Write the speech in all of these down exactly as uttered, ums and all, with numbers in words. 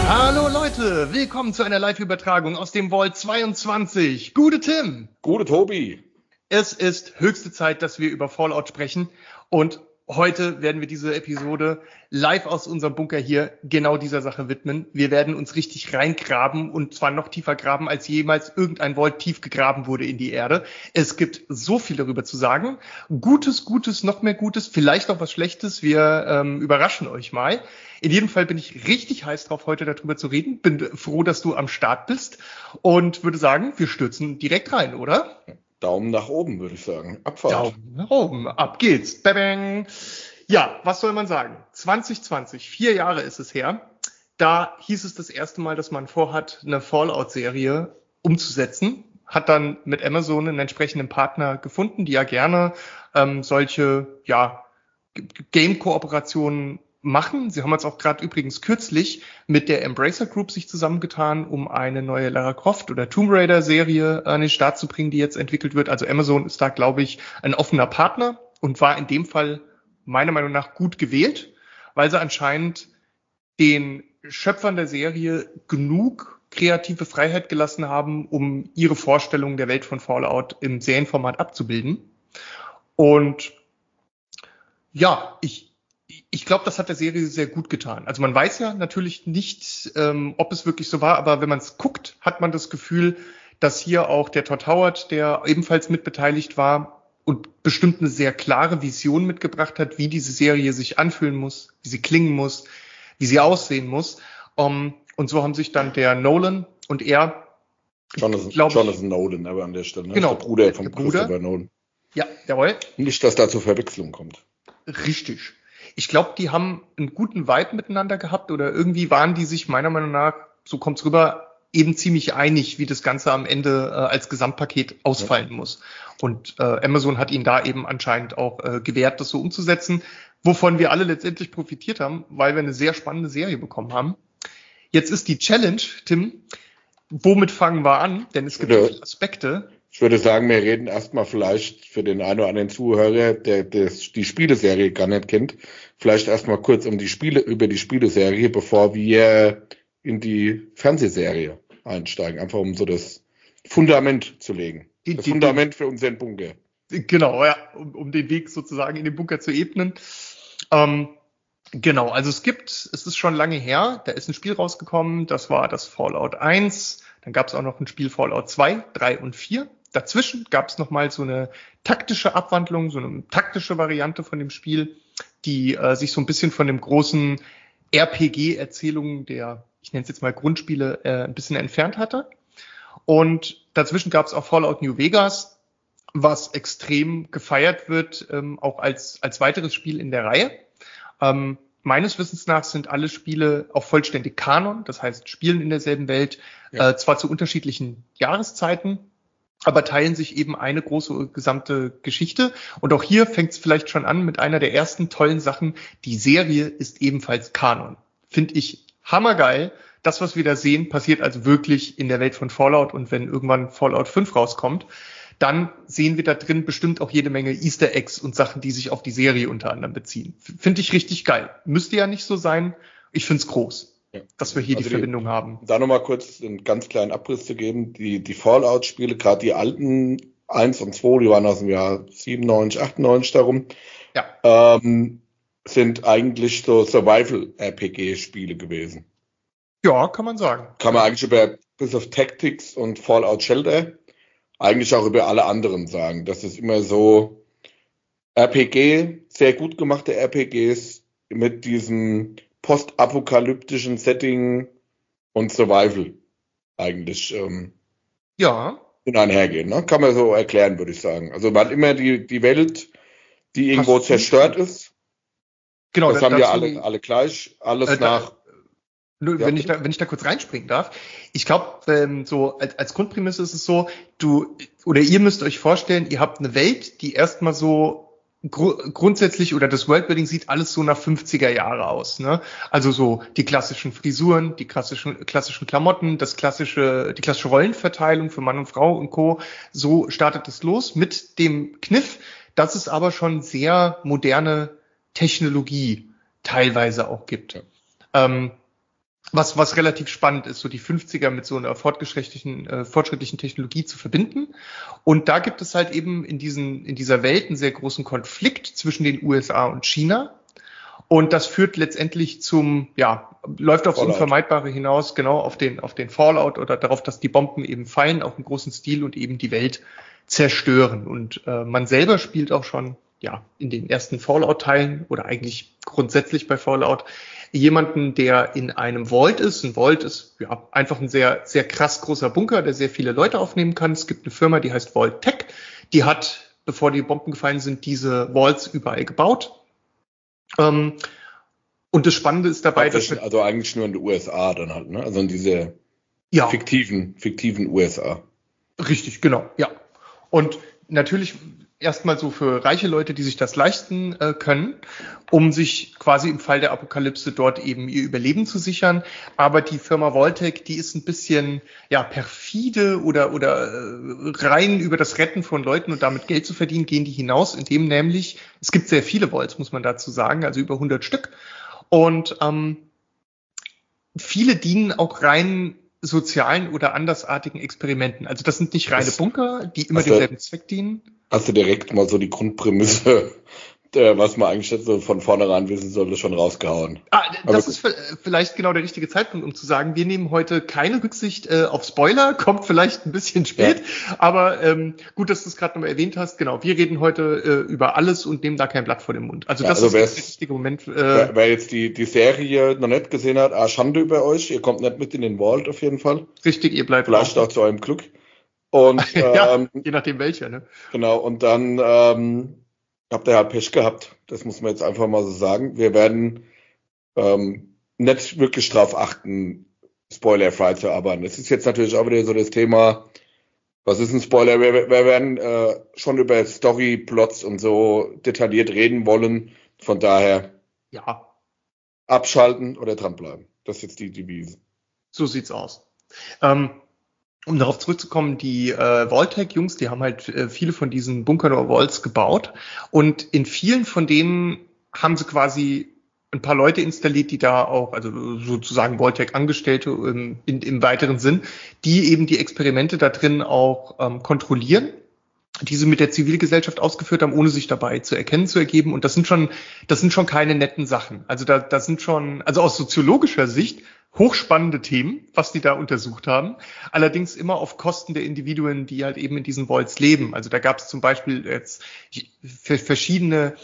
Hallo Leute, willkommen zu einer Live-Übertragung aus dem Vault zweiundzwanzig. Gute Tim. Gute Tobi. Es ist höchste Zeit, dass wir über Fallout sprechen und heute werden wir diese Episode live aus unserem Bunker hier genau dieser Sache widmen. Wir werden uns richtig reingraben und zwar noch tiefer graben, als jemals irgendein Vault tief gegraben wurde in die Erde. Es gibt so viel darüber zu sagen. Gutes, Gutes, noch mehr Gutes, vielleicht auch was Schlechtes. Wir ähm, überraschen euch mal. In jedem Fall bin ich richtig heiß drauf, heute darüber zu reden. Bin froh, dass du am Start bist und würde sagen, wir stürzen direkt rein, oder? Daumen nach oben, würde ich sagen. Abfahrt. Daumen nach oben. Ab geht's. Babang. Ja, was soll man sagen? zwanzig zwanzig, vier Jahre ist es her. Da hieß es das erste Mal, dass man vorhat, eine Fallout-Serie umzusetzen. Hat dann mit Amazon einen entsprechenden Partner gefunden, die ja gerne ähm, solche ja Game-Kooperationen machen. Sie haben jetzt auch gerade übrigens kürzlich mit der Embracer Group sich zusammengetan, um eine neue Lara Croft oder Tomb Raider Serie an den Start zu bringen, die jetzt entwickelt wird. Also Amazon ist da, glaube ich, ein offener Partner und war in dem Fall meiner Meinung nach gut gewählt, weil sie anscheinend den Schöpfern der Serie genug kreative Freiheit gelassen haben, um ihre Vorstellung der Welt von Fallout im Serienformat abzubilden. Und ja, ich Ich glaube, das hat der Serie sehr gut getan. Also man weiß ja natürlich nicht, ähm, ob es wirklich so war, aber wenn man es guckt, hat man das Gefühl, dass hier auch der Todd Howard, der ebenfalls mitbeteiligt war und bestimmt eine sehr klare Vision mitgebracht hat, wie diese Serie sich anfühlen muss, wie sie klingen muss, wie sie aussehen muss. Um, und so haben sich dann der Nolan und er, Jonathan, glaub ich, Jonathan Nolan, aber an der Stelle, ne? Genau, der Bruder von der Bruder. Christopher Nolan. Ja, jawohl. Nicht, dass da zur Verwechslung kommt. Richtig. Ich glaube, die haben einen guten Vibe miteinander gehabt oder irgendwie waren die sich meiner Meinung nach, so kommt's rüber, eben ziemlich einig, wie das Ganze am Ende äh, als Gesamtpaket ausfallen ja. muss. Und äh, Amazon hat ihnen da eben anscheinend auch äh, gewährt, das so umzusetzen, wovon wir alle letztendlich profitiert haben, weil wir eine sehr spannende Serie bekommen haben. Jetzt ist die Challenge, Tim, womit fangen wir an? Denn es gibt ja viele Aspekte. Ich würde sagen, wir reden erstmal vielleicht für den einen oder anderen Zuhörer, der, der die Spieleserie gar nicht kennt, vielleicht erstmal kurz um die Spiele, über die Spieleserie, bevor wir in die Fernsehserie einsteigen, einfach um so das Fundament zu legen. Die, das die, Fundament die, für unseren Bunker. Genau, ja, um, um den Weg sozusagen in den Bunker zu ebnen. Ähm, genau, also es gibt, es ist schon lange her, da ist ein Spiel rausgekommen, das war das Fallout eins, dann gab es auch noch ein Spiel Fallout zwei, drei und vier. Dazwischen gab es nochmal so eine taktische Abwandlung, so eine taktische Variante von dem Spiel, die äh, sich so ein bisschen von dem großen R P G-Erzählungen der, ich nenne es jetzt mal Grundspiele, äh, ein bisschen entfernt hatte. Und dazwischen gab es auch Fallout New Vegas, was extrem gefeiert wird, ähm, auch als als weiteres Spiel in der Reihe. Ähm, meines Wissens nach sind alle Spiele auch vollständig Kanon, das heißt spielen in derselben Welt, ja. äh, zwar zu unterschiedlichen Jahreszeiten, aber teilen sich eben eine große gesamte Geschichte. Und auch hier fängt es vielleicht schon an mit einer der ersten tollen Sachen. Die Serie ist ebenfalls Kanon. Finde ich hammergeil. Das, was wir da sehen, passiert also wirklich in der Welt von Fallout. Und wenn irgendwann Fallout fünf rauskommt, dann sehen wir da drin bestimmt auch jede Menge Easter Eggs und Sachen, die sich auf die Serie unter anderem beziehen. Finde ich richtig geil. Müsste ja nicht so sein. Ich finde es groß. Ja. Dass wir hier also die Verbindung die, haben. Da nochmal kurz einen ganz kleinen Abriss zu geben. Die, die Fallout-Spiele, gerade die alten eins und zwei, die waren aus dem Jahr siebenundneunzig, achtundneunzig darum, ja. ähm, sind eigentlich so Survival-R P G-Spiele gewesen. Ja, kann man sagen. Kann man eigentlich über, bis auf Tactics und Fallout Shelter, eigentlich auch über alle anderen sagen. Das ist immer so R P G, sehr gut gemachte R P Gs mit diesem postapokalyptischen Setting und Survival eigentlich ähm, ja. in einhergehen. Ne? Kann man so erklären, würde ich sagen. Also man hat immer die, die Welt, die irgendwo Hast zerstört ist. Genau, das da, haben ja alle, alle gleich. Alles äh, nach... Da, nur, ja, wenn, ich da, wenn ich da kurz reinspringen darf. Ich glaube, ähm, so als, als Grundprämisse ist es so, du oder ihr müsst euch vorstellen, ihr habt eine Welt, die erstmal so Gru- grundsätzlich oder das Worldbuilding sieht alles so nach fünfziger Jahre aus, ne? Also so die klassischen Frisuren, die klassischen klassischen Klamotten, das klassische die klassische Rollenverteilung für Mann und Frau und Co. So startet es los mit dem Kniff, dass es aber schon sehr moderne Technologie teilweise auch gibt. Ja. Ähm, was, was relativ spannend ist, so die fünfziger mit so einer fortgeschrittlichen, äh, fortschrittlichen Technologie zu verbinden. Und da gibt es halt eben in diesen, in dieser Welt einen sehr großen Konflikt zwischen den U S A und China. Und das führt letztendlich zum, ja, läuft aufs Fallout. Unvermeidbare hinaus, genau auf den, auf den Fallout oder darauf, dass die Bomben eben fallen, auch im großen Stil und eben die Welt zerstören. Und äh, man selber spielt auch schon, ja, in den ersten Fallout-Teilen oder eigentlich grundsätzlich bei Fallout jemanden, der in einem Vault ist. Ein Vault ist ja einfach ein sehr, sehr krass großer Bunker, der sehr viele Leute aufnehmen kann. Es gibt eine Firma, die heißt Vault Tech. Die hat, bevor die Bomben gefallen sind, diese Vaults überall gebaut. Ähm, und das Spannende ist dabei, dass wir, also eigentlich nur in den U S A dann halt, ne? Also in diese ja, fiktiven, fiktiven U S A. richtig, genau, ja. Und natürlich erstmal so für reiche Leute, die sich das leisten äh, können, um sich quasi im Fall der Apokalypse dort eben ihr Überleben zu sichern. Aber die Firma Vault-Tec, die ist ein bisschen ja perfide oder oder äh, rein über das Retten von Leuten und damit Geld zu verdienen, gehen die hinaus, indem nämlich, es gibt sehr viele Vaults, muss man dazu sagen, also über hundert Stück. Und ähm, viele dienen auch rein sozialen oder andersartigen Experimenten. Also das sind nicht reine Das- Bunker, die immer also- demselben Zweck dienen. Hast du direkt mal so die Grundprämisse, äh, was man eigentlich so von vornherein wissen sollte, schon rausgehauen. Ah, Aber das gut. ist v- vielleicht genau der richtige Zeitpunkt, um zu sagen, wir nehmen heute keine Rücksicht äh, auf Spoiler, kommt vielleicht ein bisschen spät, aber ähm, gut, dass du es gerade nochmal erwähnt hast. Genau, wir reden heute äh, über alles und nehmen da kein Blatt vor den Mund. Also Ja, das also ist wer's- der richtige Moment. Äh, Wer, wer jetzt die, die Serie noch nicht gesehen hat, ah, Schande über euch, ihr kommt nicht mit in den Vault auf jeden Fall. richtig, ihr bleibt Vielleicht auch zu eurem Glück. Und ja, ähm, je nachdem welcher, ne? genau, und dann ähm, habt ihr halt Pech gehabt. Das muss man jetzt einfach mal so sagen. Wir werden ähm, nicht wirklich drauf achten, spoilerfrei zu arbeiten. Es ist jetzt natürlich auch wieder so das Thema, was ist ein Spoiler? Wir, wir werden äh, schon über Story, Plots und so detailliert reden wollen. Von daher Ja, abschalten oder dranbleiben. Das ist jetzt die Devise. so sieht's aus. Ähm, um darauf zurückzukommen, die äh, Vault-Tec-Jungs, die haben halt äh, viele von diesen Bunkern oder Vaults gebaut und in vielen von denen haben sie quasi ein paar Leute installiert, die da auch, also sozusagen Vault-Tec-Angestellte im, in, im weiteren Sinn, die eben die Experimente da drin auch ähm, kontrollieren, die sie mit der Zivilgesellschaft ausgeführt haben, ohne sich dabei zu erkennen zu ergeben. Und das sind schon, das sind schon keine netten Sachen. Also da, das sind schon, also aus soziologischer Sicht hochspannende Themen, was die da untersucht haben. Allerdings immer auf Kosten der Individuen, die halt eben in diesen Vaults leben. Also da gab es zum Beispiel jetzt verschiedene,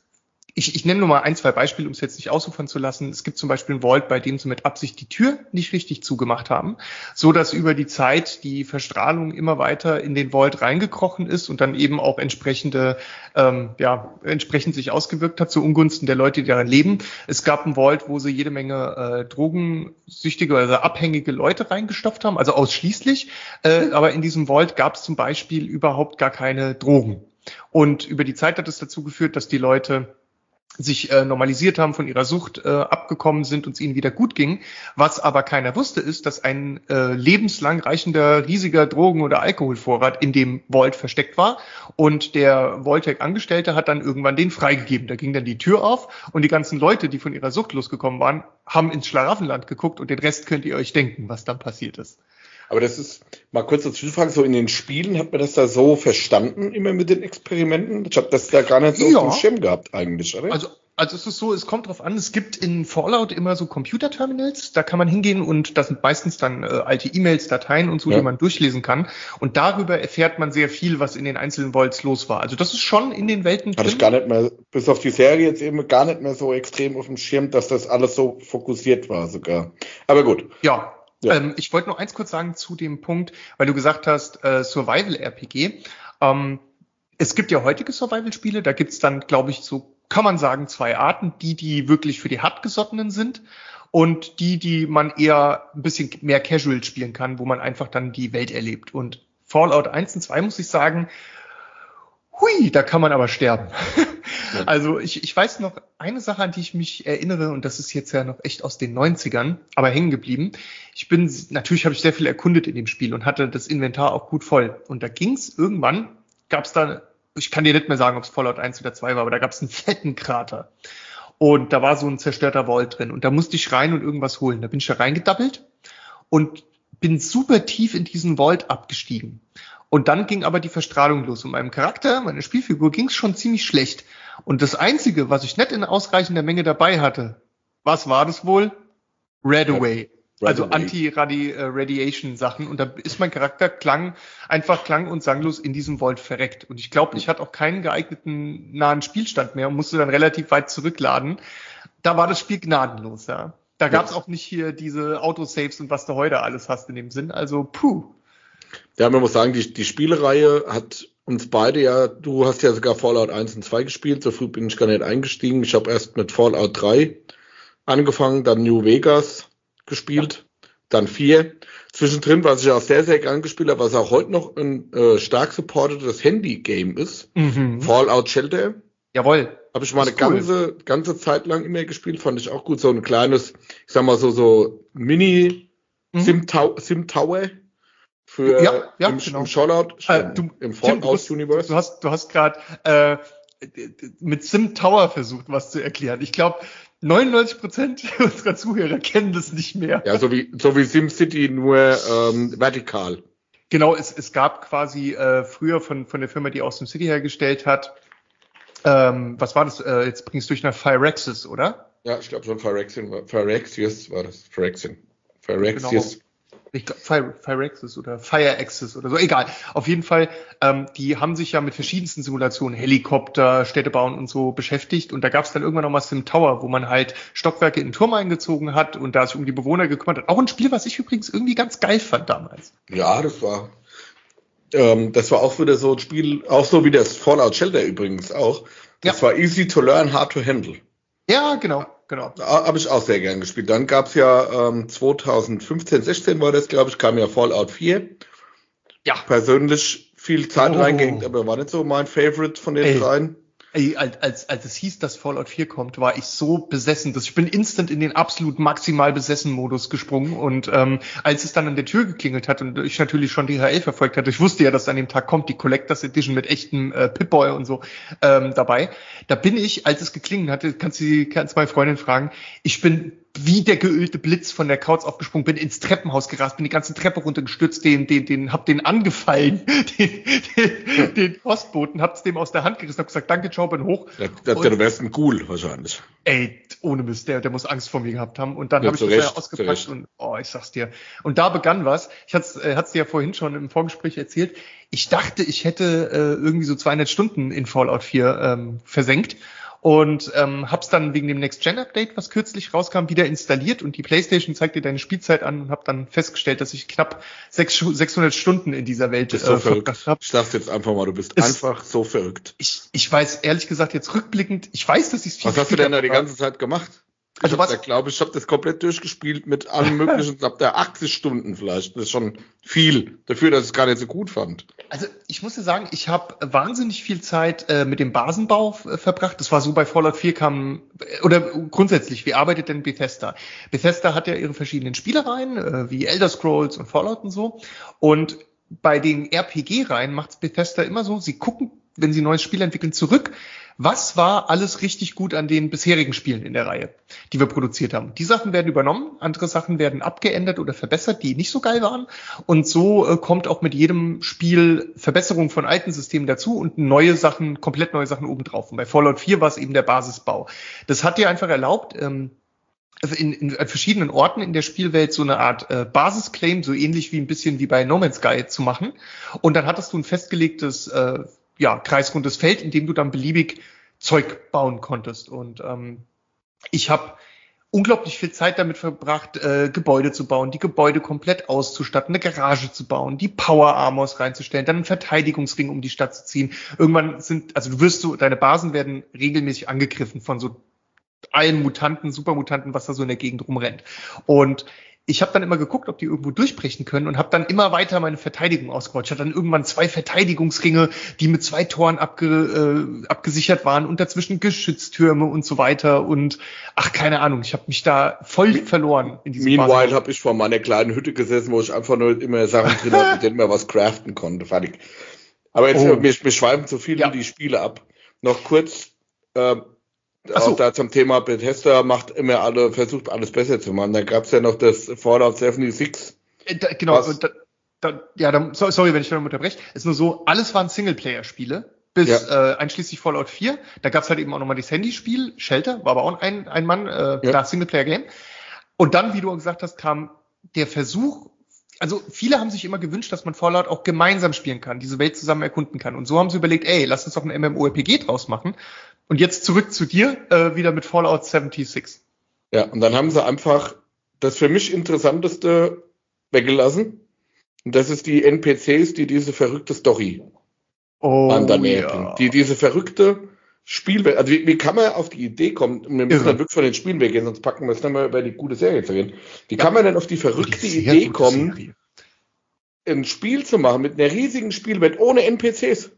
ich, ich nenne nur mal ein, zwei Beispiele, um es jetzt nicht ausufern zu lassen. Es gibt zum Beispiel einen Vault, bei dem sie mit Absicht die Tür nicht richtig zugemacht haben, so dass über die Zeit die Verstrahlung immer weiter in den Vault reingekrochen ist und dann eben auch entsprechende, ähm, ja, entsprechend sich ausgewirkt hat zu Ungunsten der Leute, die darin leben. Es gab einen Vault, wo sie jede Menge äh, drogensüchtige oder abhängige Leute reingestopft haben, also ausschließlich. Äh, aber in diesem Vault gab es zum Beispiel überhaupt gar keine Drogen. Und über die Zeit hat es dazu geführt, dass die Leute sich äh, normalisiert haben, von ihrer Sucht äh, abgekommen sind und es ihnen wieder gut ging. Was aber keiner wusste, ist, dass ein äh, lebenslang reichender, riesiger Drogen- oder Alkoholvorrat in dem Vault versteckt war. Und der Vault-Tec-Angestellte hat dann irgendwann den freigegeben. Da ging dann die Tür auf und die ganzen Leute, die von ihrer Sucht losgekommen waren, haben ins Schlaraffenland geguckt und den Rest könnt ihr euch denken, was dann passiert ist. Aber das ist, mal kurz dazu fragen, so in den Spielen hat man das da so verstanden, immer mit den Experimenten? Ich habe das da gar nicht so Ja. auf dem Schirm gehabt eigentlich, oder? Also, also es ist so, es kommt drauf an, es gibt in Fallout immer so Computerterminals, da kann man hingehen und das sind meistens dann äh, alte E-Mails, Dateien und so, Ja. die man durchlesen kann. Und darüber erfährt man sehr viel, was in den einzelnen Vaults los war. Also das ist schon in den Welten Hatte ich gar nicht mehr, bis auf die Serie jetzt eben gar nicht mehr so extrem auf dem Schirm, dass das alles so fokussiert war sogar. Aber gut. Ja. Ja. Ähm, ich wollte noch eins kurz sagen zu dem Punkt, weil du gesagt hast, äh, Survival-R P G. Ähm, es gibt ja heutige Survival-Spiele, da gibt's dann, glaube ich, so, kann man sagen, zwei Arten. Die, die wirklich für die Hartgesottenen sind und die, die man eher ein bisschen mehr casual spielen kann, wo man einfach dann die Welt erlebt. Und Fallout eins und zwei, muss ich sagen, hui, da kann man aber sterben. Ja. Also ich, ich weiß noch eine Sache, an die ich mich erinnere, und das ist jetzt ja noch echt aus den neunzigern, aber hängen geblieben. Ich bin, natürlich habe ich sehr viel erkundet in dem Spiel und hatte das Inventar auch gut voll. Und da ging's irgendwann, gab's da, ich kann dir nicht mehr sagen, ob es Fallout eins oder zwei war, aber da gab's einen fetten Krater. Und da war so ein zerstörter Vault drin. Und da musste ich rein und irgendwas holen. Da bin ich da reingedappelt und bin super tief in diesen Vault abgestiegen. Und dann ging aber die Verstrahlung los. Und meinem Charakter, meiner Spielfigur, ging es schon ziemlich schlecht. Und das Einzige, was ich nicht in ausreichender Menge dabei hatte, was war das wohl? Redaway. Right also away. Anti-Radiation-Sachen. Und da ist mein Charakter klang, einfach klang und sanglos in diesem Vault verreckt. Und ich glaube, ich hatte auch keinen geeigneten nahen Spielstand mehr und musste dann relativ weit zurückladen. Da war das Spiel gnadenlos, ja. Da gab es auch nicht hier diese Autosaves und was du heute alles hast in dem Sinn. Also, puh. Ja, man muss sagen, die, die Spielereihe hat uns beide ja, du hast ja sogar Fallout eins und zwei gespielt, so früh bin ich gar nicht eingestiegen. Ich habe erst mit Fallout drei angefangen, dann New Vegas gespielt, ja. Dann vier. Zwischendrin, was ich auch sehr, sehr gern gespielt habe, was auch heute noch ein äh, stark supportetes Handy-Game ist, mhm. Fallout Shelter. Jawohl. Habe ich mal eine cool. ganze, ganze Zeit lang immer gespielt, fand ich auch gut. So ein kleines, ich sag mal so, so Mini mhm. Sim, Sim Tower für ja, ja, im, genau. im Fallout, äh, du, im Fallout Universe. Du hast, du hast gerade äh, mit Sim Tower versucht, was zu erklären. Ich glaube, neunundneunzig Prozent unserer Zuhörer kennen das nicht mehr. Ja, so wie, so wie SimCity, nur ähm, vertikal. Genau, es, es gab quasi äh, früher von, von der Firma, die auch SimCity hergestellt hat, ähm, was war das? Äh, jetzt bringst du durch nach Phyrexis, oder? Ja, ich glaube schon Phyrexian war, Phyrexius war das. Phyrexian. Phyrexius. Genau. Ich glaube, Phyrexis oder Fireaxis oder so, egal. Auf jeden Fall, ähm, die haben sich ja mit verschiedensten Simulationen, Helikopter, Städte bauen und so beschäftigt. Und da gab es dann irgendwann nochmal Sim Tower, wo man halt Stockwerke in den Turm eingezogen hat und da sich um die Bewohner gekümmert hat. Auch ein Spiel, was ich übrigens irgendwie ganz geil fand damals. Ja, das war, ähm, das war auch wieder so ein Spiel, auch so wie das Fallout Shelter übrigens auch. Das ja. war easy to learn, hard to handle. Ja, genau. Genau. Habe ich auch sehr gern gespielt. Dann gab's ja ähm, zwanzig fünfzehn, sechzehn war das, glaube ich, kam ja Fallout vier. Ja. Persönlich viel Zeit oh. reingehängt, aber war nicht so mein Favorite von den Ey. dreien. Ey, als, als, als es hieß, dass Fallout vier kommt, war ich so besessen, dass ich bin instant in den absolut maximal besessen Modus gesprungen und ähm, als es dann an der Tür geklingelt hat und ich natürlich schon D H L verfolgt hatte, ich wusste ja, dass an dem Tag kommt, die Collectors Edition mit echtem äh, Pip-Boy und so ähm, dabei, da bin ich, als es geklingelt hatte, kannst du kannst meine Freundin fragen, ich bin wie der geölte Blitz von der Couch aufgesprungen, bin ins Treppenhaus gerast, bin die ganze Treppe runtergestürzt, den, den, den, hab den angefallen, den, den, den Postboten, hab's dem aus der Hand gerissen, hab gesagt, danke, ciao, bin hoch. Ja, der, der wärst ein Ghoul wahrscheinlich. Ey, ohne Mist, der, der muss Angst vor mir gehabt haben. Und dann ja, habe ich das ja ausgepackt und, oh, ich sag's dir. Und da begann was. Ich hat's, äh, hat's dir ja vorhin schon im Vorgespräch erzählt. Ich dachte, ich hätte äh, irgendwie so zweihundert Stunden in Fallout vier ähm, versenkt. Und ähm, hab's dann wegen dem Next-Gen-Update, was kürzlich rauskam, wieder installiert und die PlayStation zeigt dir deine Spielzeit an und hab dann festgestellt, dass ich knapp sechshundert Stunden in dieser Welt äh, so verbracht habe. Ich sag's jetzt einfach mal, du bist es, einfach so verrückt. Ich, ich weiß ehrlich gesagt jetzt rückblickend, ich weiß, dass ich es viel Was hast du denn da die ganze Zeit gemacht? Ich also was? Ich glaube, ich habe das komplett durchgespielt mit allem möglichen, ab der achtzig Stunden vielleicht. Das ist schon viel dafür, dass ich es gar nicht so gut fand. Also ich muss dir sagen, ich habe wahnsinnig viel Zeit äh, mit dem Basenbau äh, verbracht. Das war so, bei Fallout vier kam, äh, oder grundsätzlich, wie arbeitet denn Bethesda? Bethesda hat ja ihre verschiedenen Spielereien, äh, wie Elder Scrolls und Fallout und so. Und bei den R P G-Reihen macht's Bethesda immer so, sie gucken, wenn sie ein neues Spiel entwickeln, zurück. Was war alles richtig gut an den bisherigen Spielen in der Reihe, die wir produziert haben? Die Sachen werden übernommen, andere Sachen werden abgeändert oder verbessert, die nicht so geil waren. Und so äh, kommt auch mit jedem Spiel Verbesserung von alten Systemen dazu und neue Sachen, komplett neue Sachen obendrauf. Und bei Fallout vier war es eben der Basisbau. Das hat dir einfach erlaubt, ähm, in, in verschiedenen Orten in der Spielwelt so eine Art äh, Basisclaim, so ähnlich wie ein bisschen wie bei No Man's Sky zu machen. Und dann hattest du ein festgelegtes äh, ja, kreisrundes Feld, in dem du dann beliebig Zeug bauen konntest. Und ähm, ich habe unglaublich viel Zeit damit verbracht, äh, Gebäude zu bauen, die Gebäude komplett auszustatten, eine Garage zu bauen, die Power Armors reinzustellen, dann einen Verteidigungsring um die Stadt zu ziehen. Irgendwann sind, also du wirst so, deine Basen werden regelmäßig angegriffen von so allen Mutanten, Supermutanten, was da so in der Gegend rumrennt. Und ich habe dann immer geguckt, ob die irgendwo durchbrechen können und habe dann immer weiter meine Verteidigung ausgebaut. Ich hatte dann irgendwann zwei Verteidigungsringe, die mit zwei Toren abge, äh, abgesichert waren und dazwischen Geschütztürme und so weiter und ach, keine Ahnung, ich habe mich da voll verloren in diesem Meanwhile habe ich vor meiner kleinen Hütte gesessen, wo ich einfach nur immer Sachen drin hatte, mit denen man was craften konnte. Fertig. Aber jetzt, oh. wir, wir schweifen zu viel ja. in die Spiele ab. Noch kurz, äh, Ach so. Auch da zum Thema Bethesda macht immer alle, versucht alles besser zu machen. Dann gab es ja noch das Fallout sechsundsiebzig. Äh, da, genau, und da, da, ja, da, sorry, wenn ich da unterbreche. Es ist nur so, alles waren Singleplayer-Spiele, bis ja. äh, einschließlich Fallout vier. Da gab es halt eben auch nochmal das Handyspiel, Shelter, war aber auch ein, ein Mann, äh, ja. da Singleplayer-Game. Und dann, wie du gesagt hast, kam der Versuch, also viele haben sich immer gewünscht, dass man Fallout auch gemeinsam spielen kann, diese Welt zusammen erkunden kann. Und so haben sie überlegt, ey, lass uns doch ein MMORPG draus machen. Und jetzt zurück zu dir, äh, wieder mit Fallout sechsundsiebzig. Ja, und dann haben sie einfach das für mich Interessanteste weggelassen. Und das ist die N P Cs, die diese verrückte Story oh, an der Nähe bringen. Die diese verrückte Spielwelt, also wie, wie kann man auf die Idee kommen, wir müssen dann wirklich von den Spielen weggehen, sonst packen wir es nochmal über die gute Serie zu reden. Wie ja. kann man denn auf die verrückte die Idee kommen, Serie. ein Spiel zu machen mit einer riesigen Spielwelt ohne N P Cs?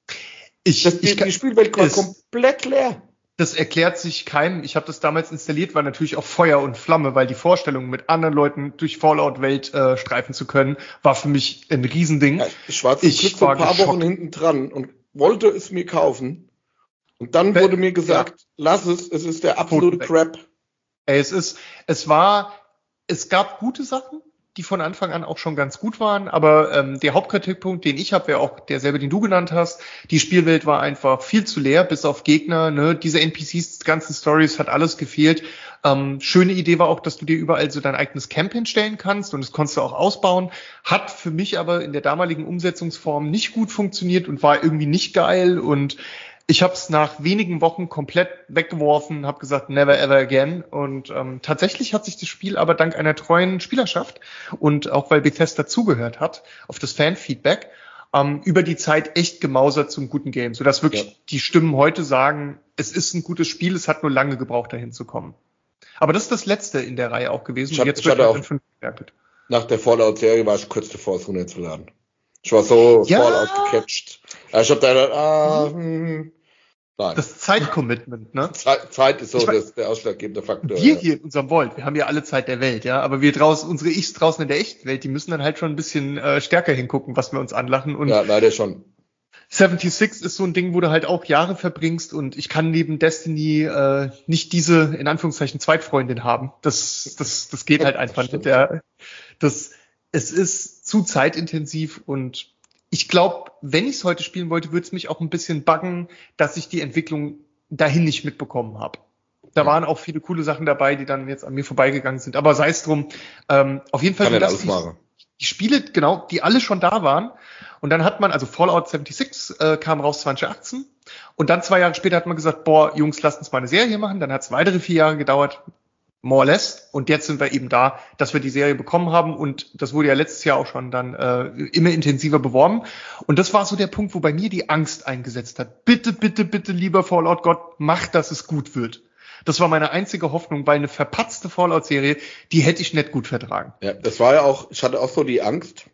Ich, das, die, ich kann, die Spielwelt war komplett leer. Das erklärt sich keinem. Ich habe das damals installiert, war natürlich auch Feuer und Flamme, weil die Vorstellung, mit anderen Leuten durch Fallout-Welt äh, streifen zu können, war für mich ein Riesending. Ja, ich war zum Glück vor ein paar geschockt. Wochen hinten dran und wollte es mir kaufen. Und dann wurde mir gesagt, ja. lass es, es ist der absolute Crap. Ey, es ist, es war, es gab gute Sachen, die von Anfang an auch schon ganz gut waren, aber ähm, der Hauptkritikpunkt, den ich habe, wäre auch derselbe, den du genannt hast. Die Spielwelt war einfach viel zu leer, bis auf Gegner, ne? Diese N P Cs, die ganzen Stories, hat alles gefehlt. Ähm, schöne Idee war auch, dass du dir überall so dein eigenes Camp hinstellen kannst und das konntest du auch ausbauen. Hat für mich aber in der damaligen Umsetzungsform nicht gut funktioniert und war irgendwie nicht geil, und ich habe es nach wenigen Wochen komplett weggeworfen, habe gesagt, never ever again. Und ähm, tatsächlich hat sich das Spiel aber dank einer treuen Spielerschaft und auch weil Bethesda zugehört hat auf das Fanfeedback, ähm, über die Zeit echt gemausert zum guten Game, sodass wirklich ja. die Stimmen heute sagen, es ist ein gutes Spiel, es hat nur lange gebraucht, dahin zu kommen. Aber das ist das Letzte in der Reihe auch gewesen. Ich, hab, jetzt ich hatte auch, nach der Fallout-Serie war ich kurz davor, es runterzuladen. Ich war so ja. Fallout gecatcht. Ja, ich hab da gedacht, ah, hm, nein. Das Zeitcommitment, ne? Zeit, Zeit ist so ich mein, das, der ausschlaggebende Faktor. Wir ja. hier in unserem Vault, wir haben ja alle Zeit der Welt, ja, aber wir draußen, unsere Ichs draußen in der echten Welt, die müssen dann halt schon ein bisschen äh, stärker hingucken, was wir uns anlachen. Und ja, leider schon. sechsundsiebzig ist so ein Ding, wo du halt auch Jahre verbringst, und ich kann neben Destiny äh, nicht diese, in Anführungszeichen, Zweitfreundin haben. Das, das, das geht halt einfach nicht. Ja. Das, es ist zu zeitintensiv, und ich glaube, wenn ich es heute spielen wollte, würde es mich auch ein bisschen buggen, dass ich die Entwicklung dahin nicht mitbekommen habe. Da ja. waren auch viele coole Sachen dabei, die dann jetzt an mir vorbeigegangen sind. Aber sei es drum, ähm, auf jeden Fall, dass die, die Spiele, genau, die alle schon da waren. Und dann hat man, also Fallout sechsundsiebzig äh, kam raus zwanzig achtzehn. Und dann zwei Jahre später hat man gesagt, boah, Jungs, lasst uns mal eine Serie machen. Dann hat es weitere vier Jahre gedauert. More or less. Und jetzt sind wir eben da, dass wir die Serie bekommen haben, und das wurde ja letztes Jahr auch schon dann äh, immer intensiver beworben. Und das war so der Punkt, wo bei mir die Angst eingesetzt hat. Bitte, bitte, bitte, lieber Fallout Gott, mach, dass es gut wird. Das war meine einzige Hoffnung, weil eine verpatzte Fallout-Serie, die hätte ich nicht gut vertragen. Ja, das war ja auch, ich hatte auch so die Angst,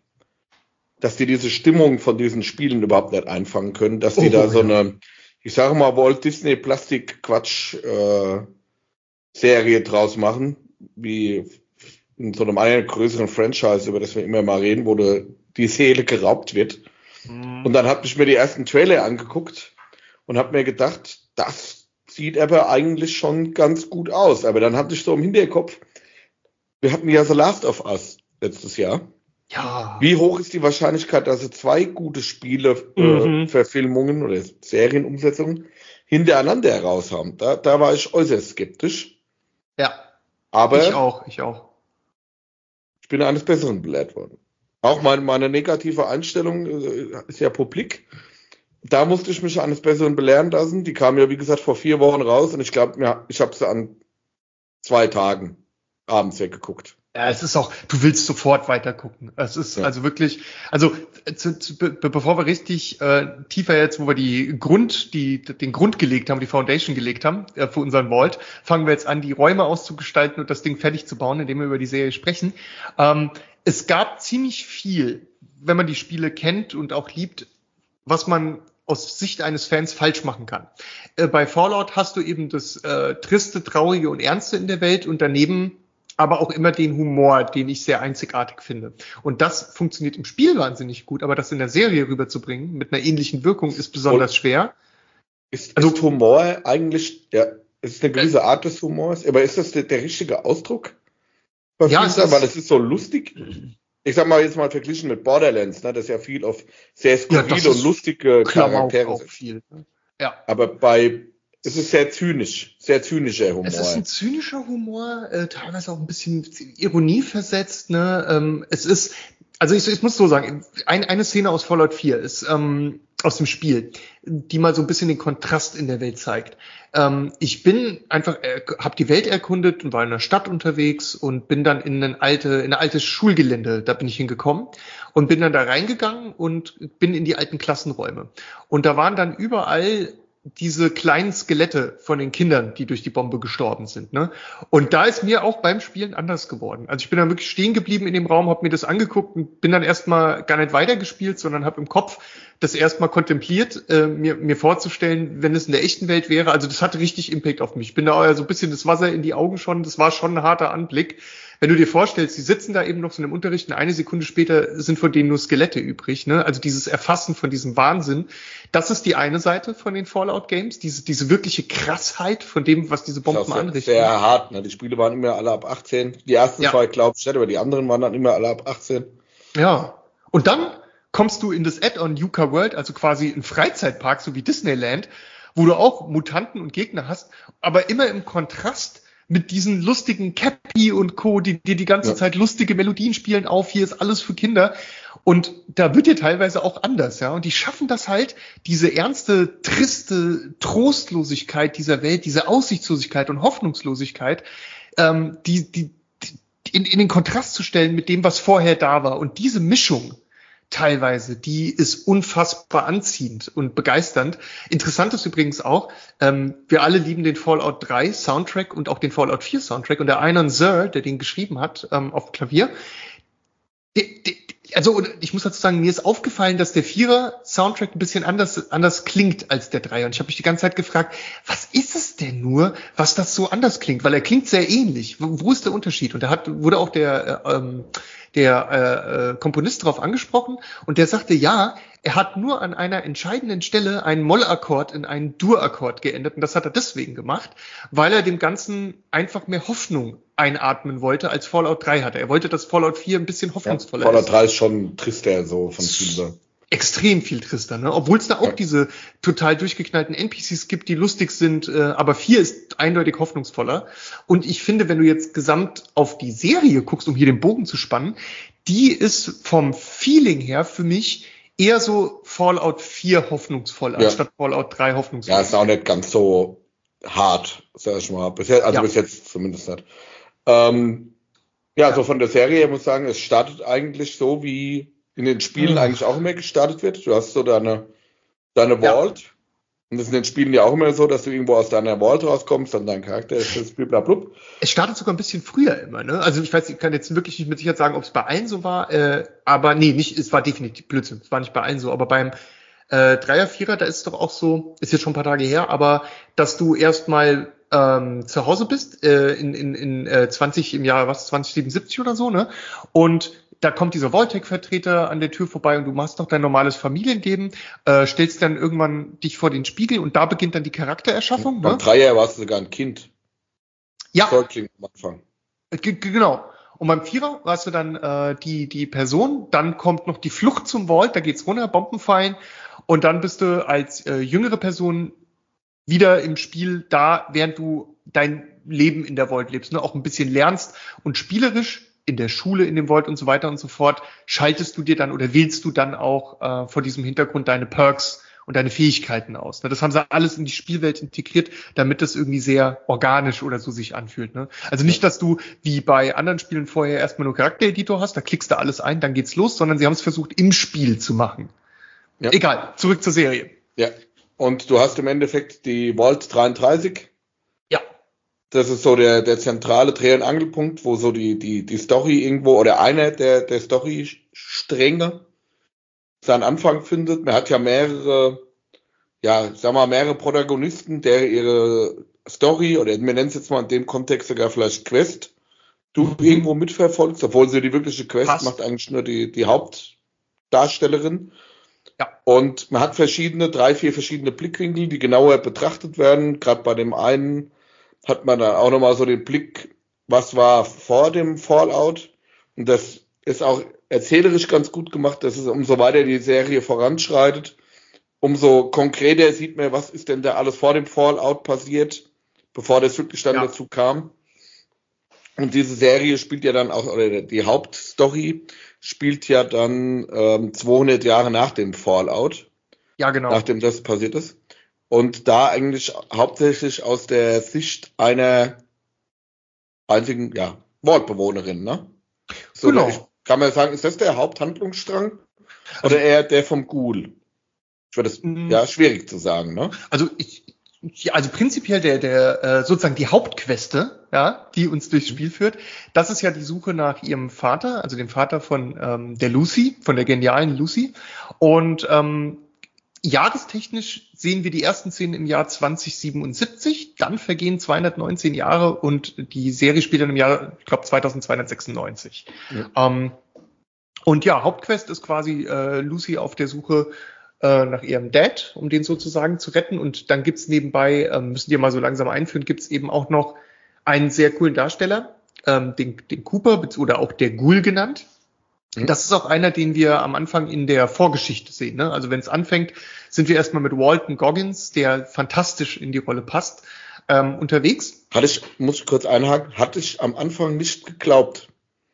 dass die diese Stimmung von diesen Spielen überhaupt nicht einfangen können, dass die oh, da so ja. eine, ich sage mal, Walt Disney Plastik-Quatsch äh, Serie draus machen, wie in so einem einen größeren Franchise, über das wir immer mal reden, wo die Seele geraubt wird. Mhm. Und dann habe ich mir die ersten Trailer angeguckt und habe mir gedacht, das sieht aber eigentlich schon ganz gut aus. Aber dann hatte ich so im Hinterkopf, wir hatten ja The Last of Us letztes Jahr. Ja. Wie hoch ist die Wahrscheinlichkeit, dass sie zwei gute Spiele, mhm. äh, Verfilmungen oder Serienumsetzungen hintereinander heraus haben? Da, da war ich äußerst skeptisch. Ja, aber ich auch, ich auch. Ich bin eines Besseren belehrt worden. Auch meine, meine negative Einstellung äh, ist ja publik. Da musste ich mich eines Besseren belehren lassen. Die kam ja, wie gesagt, vor vier Wochen raus, und ich glaube, ja, ich habe sie an zwei Tagen abends weggeguckt. Ja, es ist auch, du willst sofort weiter gucken. Es ist ja. also wirklich, also zu, zu, be, bevor wir richtig äh, tiefer jetzt, wo wir die Grund, die den Grund gelegt haben, die Foundation gelegt haben äh, für unseren Vault, fangen wir jetzt an, die Räume auszugestalten und das Ding fertig zu bauen, indem wir über die Serie sprechen. Ähm, es gab ziemlich viel, wenn man die Spiele kennt und auch liebt, was man aus Sicht eines Fans falsch machen kann. Äh, bei Fallout hast du eben das äh, Triste, Traurige und Ernste in der Welt, und daneben aber auch immer den Humor, den ich sehr einzigartig finde. Und das funktioniert im Spiel wahnsinnig gut, aber das in der Serie rüberzubringen mit einer ähnlichen Wirkung ist besonders schwer. Ist, also, ist Humor eigentlich, ja, Es ist eine gewisse Art des Humors, aber ist das der, der richtige Ausdruck? Was Ja, ich es sag, ist- weil es ist so lustig. Ich sag mal jetzt mal verglichen mit Borderlands, ne, das ja viel auf sehr Ja, skurrile das und ist lustige Klamauk Charaktere auch sind. viel. Ne? Ja. Aber bei, es ist sehr zynisch, sehr zynischer Humor. Es ist ein zynischer Humor, äh, teilweise auch ein bisschen Ironie versetzt. Ne? Ähm, es ist, also ich, ich muss so sagen, ein, eine Szene aus Fallout vier ist ähm, aus dem Spiel, die mal so ein bisschen den Kontrast in der Welt zeigt. Ähm, ich bin einfach, äh, habe die Welt erkundet und war in einer Stadt unterwegs und bin dann in ein alte, in ein altes Schulgelände, da bin ich hingekommen und bin dann da reingegangen und bin in die alten Klassenräume. Und da waren dann überall diese kleinen Skelette von den Kindern, die durch die Bombe gestorben sind. Ne? Und da ist mir auch beim Spielen anders geworden. Also ich bin dann wirklich stehen geblieben in dem Raum, habe mir das angeguckt und bin dann erstmal gar nicht weitergespielt, sondern habe im Kopf das erstmal kontempliert, äh, mir, mir vorzustellen, wenn es in der echten Welt wäre. Also das hatte richtig Impact auf mich. Ich bin da so ein bisschen das Wasser in die Augen schon. Das war schon ein harter Anblick. Wenn du dir vorstellst, die sitzen da eben noch so in einem Unterricht und eine Sekunde später sind von denen nur Skelette übrig. Ne? Also dieses Erfassen von diesem Wahnsinn, das ist die eine Seite von den Fallout-Games, diese, diese wirkliche Krassheit von dem, was diese Bomben Das ist auch sehr, anrichten. sehr hart, ne? Die Spiele waren immer alle ab achtzehn. Die ersten Ja. zwei, glaube ich, nicht, aber die anderen waren dann immer alle ab achtzehn. Ja. Und dann kommst du in das Add-on Yucca World, also quasi ein Freizeitpark, so wie Disneyland, wo du auch Mutanten und Gegner hast, aber immer im Kontrast mit diesen lustigen Cappy und Co., die dir die ganze Ja. Zeit lustige Melodien spielen auf, hier ist alles für Kinder. Und da wird dir teilweise auch anders, ja. Und die schaffen das halt, diese ernste, triste Trostlosigkeit dieser Welt, diese Aussichtslosigkeit und Hoffnungslosigkeit, ähm, die, die, die in, in den Kontrast zu stellen mit dem, was vorher da war. Und diese Mischung teilweise, die ist unfassbar anziehend und begeisternd. Interessant ist übrigens auch, ähm, wir alle lieben den Fallout drei Soundtrack und auch den Fallout vier Soundtrack. Und der Einon Zur, der den geschrieben hat ähm, auf Klavier, die, die, also ich muss dazu sagen, mir ist aufgefallen, dass der Vierer Soundtrack ein bisschen anders anders klingt als der Dreier. Und ich habe mich die ganze Zeit gefragt, was ist es denn nur, was das so anders klingt? Weil er klingt sehr ähnlich. Wo, wo ist der Unterschied? Und da hat wurde auch der äh, ähm, der äh, Komponist darauf angesprochen und der sagte, ja, er hat nur an einer entscheidenden Stelle einen Mollakkord in einen Dur-Akkord geändert und das hat er deswegen gemacht, weil er dem Ganzen einfach mehr Hoffnung einatmen wollte, als Fallout drei hatte. Er wollte, dass Fallout vier ein bisschen hoffnungsvoller Fallout ist. drei ist schon trister, so von Silber. Extrem viel trister, ne? Obwohl es da auch Ja. diese total durchgeknallten N P Cs gibt, die lustig sind, äh, aber vier ist eindeutig hoffnungsvoller. Und ich finde, wenn du jetzt gesamt auf die Serie guckst, um hier den Bogen zu spannen, die ist vom Feeling her für mich eher so Fallout vier hoffnungsvoll, Ja. anstatt Fallout drei hoffnungsvoll. Ja, ist auch nicht ganz so hart, sag ich mal. Bis jetzt, also Ja. bis jetzt zumindest nicht. Ähm, ja, so von der Serie, ich muss sagen, es startet eigentlich so, wie in den Spielen Mhm. eigentlich auch immer gestartet wird. Du hast so deine, deine Ja. Vault. Und das ist in den Spielen ja auch immer so, dass du irgendwo aus deiner Vault rauskommst, dann dein Charakter ist das blablabla. Es startet sogar ein bisschen früher immer, ne? Also ich weiß, ich kann jetzt wirklich nicht mit Sicherheit sagen, ob es bei allen so war, äh, aber nee, nicht, es war definitiv Blödsinn, es war nicht bei allen so, aber beim äh, Dreier, Vierer, da ist es doch auch so, ist jetzt schon ein paar Tage her, aber dass du erstmal ähm, zu Hause bist, äh, in, in, in äh, zwanzig, im Jahr, was, zwanzig siebenundsiebzig oder so, ne? Und da kommt dieser Vault-Tech-Vertreter an der Tür vorbei und du machst noch dein normales Familienleben, äh, stellst dann irgendwann dich vor den Spiegel und da beginnt dann die Charaktererschaffung, Beim ne? Dreier warst du sogar ein Kind. Ja, Säugling am Anfang. G g- genau. Und beim Vierer warst du dann äh, die die Person, dann kommt noch die Flucht zum Vault, da geht's runter, Bomben fallen und dann bist du als äh, jüngere Person wieder im Spiel da, während du dein Leben in der Vault lebst, ne? Auch ein bisschen lernst und spielerisch in der Schule, in dem Vault und so weiter und so fort, schaltest du dir dann oder wählst du dann auch äh, vor diesem Hintergrund deine Perks und deine Fähigkeiten aus. Ne? Das haben sie alles in die Spielwelt integriert, damit das irgendwie sehr organisch oder so sich anfühlt. Ne? Also nicht, dass du wie bei anderen Spielen vorher erstmal nur Charaktereditor hast, da klickst du alles ein, dann geht's los, sondern sie haben es versucht, im Spiel zu machen. Ja. Egal, zurück zur Serie. Ja. Und du hast im Endeffekt die Vault dreiunddreißig. Ja. Das ist so der, der zentrale Dreh- und Angelpunkt, wo so die, die, die Story irgendwo oder einer der, der Story-Stränge seinen Anfang findet. Man hat ja mehrere, ja, sag mal, mehrere Protagonisten, der ihre Story, oder wir nennen es jetzt mal in dem Kontext sogar vielleicht Quest, du Mhm. irgendwo mitverfolgst, obwohl sie die wirkliche Quest Passt. macht eigentlich nur die, die Hauptdarstellerin. Ja. Und man hat verschiedene, drei, vier verschiedene Blickwinkel, die genauer betrachtet werden. Gerade bei dem einen hat man dann auch nochmal so den Blick, was war vor dem Fallout. Und das ist auch erzählerisch ganz gut gemacht. Das ist, umso weiter die Serie voranschreitet, umso konkreter sieht man, was ist denn da alles vor dem Fallout passiert, bevor das wirklich dann ja. dazu kam. Und diese Serie spielt ja dann auch, oder die Hauptstory spielt ja dann ähm, zweihundert Jahre nach dem Fallout. Ja, genau. Nachdem das passiert ist. Und da eigentlich hauptsächlich aus der Sicht einer einzigen, ja, Vault-Bewohnerin, ne? So, genau. Ich, kann man sagen, ist das der Haupthandlungsstrang? Oder eher der vom Ghoul? Ich würde das, mm. ja, schwierig zu sagen, ne? Also ich, ja, also prinzipiell der, der, äh, sozusagen die Hauptqueste, ja, die uns durchs Spiel führt, das ist ja die Suche nach ihrem Vater, also dem Vater von ähm, der Lucy, von der genialen Lucy. Und ähm, jahrestechnisch sehen wir die ersten Szenen im Jahr zwanzig siebenundsiebzig, dann vergehen zweihundertneunzehn Jahre und die Serie spielt dann im Jahr, ich glaube, zweitausendzweihundertsechsundneunzig. Ja. Ähm, und ja, Hauptquest ist quasi äh, Lucy auf der Suche äh, nach ihrem Dad, um den sozusagen zu retten. Und dann gibt's nebenbei, äh, müssen wir mal so langsam einführen, gibt's eben auch noch einen sehr coolen Darsteller, ähm, den, den Cooper oder auch der Ghoul genannt. Das ist auch einer, den wir am Anfang in der Vorgeschichte sehen. Ne? Also wenn es anfängt, sind wir erstmal mit Walton Goggins, der fantastisch in die Rolle passt, ähm, unterwegs. Hatte ich, muss ich kurz einhaken, hatte ich am Anfang nicht geglaubt,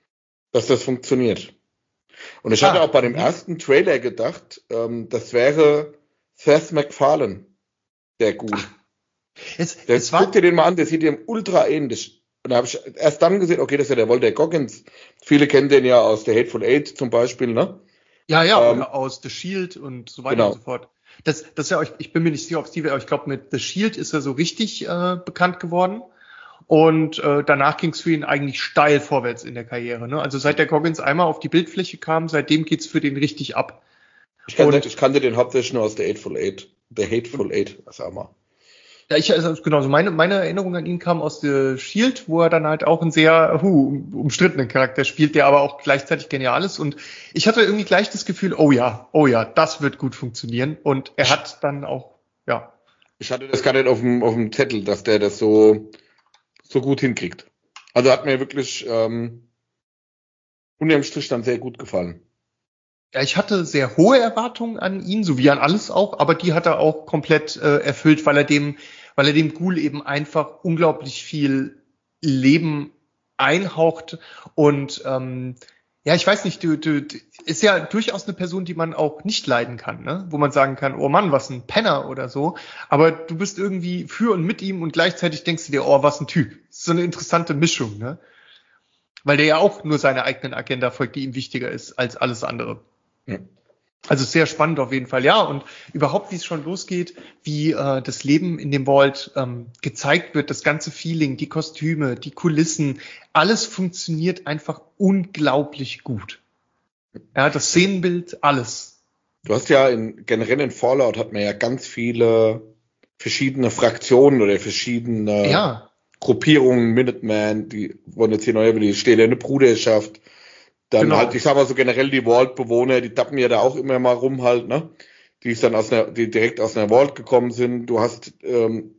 dass das funktioniert. Und ich ah, hatte auch bei dem mh. ersten Trailer gedacht, ähm, das wäre Seth MacFarlane, der Ghoul. Es, der, es war, guck dir den mal an, der sieht dem ultra ähnlich. Und da habe ich erst dann gesehen, okay, das ist ja der Walter Goggins. Viele kennen den ja aus der Hateful Eight zum Beispiel, ne? Ja, ja, ähm, oder aus The Shield und so weiter genau. und so fort. Das, das ist ja, ich, ich bin mir nicht sicher, ob Steve, aber ich glaube, mit The Shield ist er so richtig äh, bekannt geworden. Und äh, danach ging es für ihn eigentlich steil vorwärts in der Karriere. Ne? Also seit der Goggins einmal auf die Bildfläche kam, seitdem geht's für den richtig ab. Ich, kann sagen, ich kannte den hauptsächlich nur aus der Hateful Eight. Der Hateful Eight, was auch mal. Ja, ich, also genau, so meine, meine Erinnerung an ihn kam aus The Shield, wo er dann halt auch einen sehr huh, umstrittenen Charakter spielt, der aber auch gleichzeitig genial ist. Und ich hatte irgendwie gleich das Gefühl, oh ja, oh ja, das wird gut funktionieren. Und er hat dann auch, ja. Ich hatte das gar nicht auf dem, auf dem Zettel, dass der das so, so gut hinkriegt. Also hat mir wirklich ähm, unterm Strich dann sehr gut gefallen. Ja, ich hatte sehr hohe Erwartungen an ihn, so wie an alles auch, aber die hat er auch komplett äh, erfüllt, weil er dem, weil er dem Ghoul eben einfach unglaublich viel Leben einhaucht und ähm, ja, ich weiß nicht, du, du, du ist ja durchaus eine Person, die man auch nicht leiden kann, ne? Wo man sagen kann, oh Mann, was ein Penner oder so, aber du bist irgendwie für und mit ihm und gleichzeitig denkst du dir, oh, was ein Typ. Das ist so eine interessante Mischung, ne? Weil der ja auch nur seiner eigenen Agenda folgt, die ihm wichtiger ist als alles andere. Ja. Also sehr spannend auf jeden Fall, ja. Und überhaupt, wie es schon losgeht, wie äh, das Leben in dem Vault ähm, gezeigt wird, das ganze Feeling, die Kostüme, die Kulissen, alles funktioniert einfach unglaublich gut. Ja, das Szenenbild, alles. Du hast ja in, generell in Fallout hat man ja ganz viele verschiedene Fraktionen oder verschiedene ja. Gruppierungen, Minutemen, die wurden jetzt hier neu über die stählerne Bruderschaft. Dann genau. halt, ich sag mal so generell die Vault-Bewohner, die tappen ja da auch immer mal rum halt, ne? Die ist dann aus einer, die direkt aus einer Vault gekommen sind. Du hast ähm,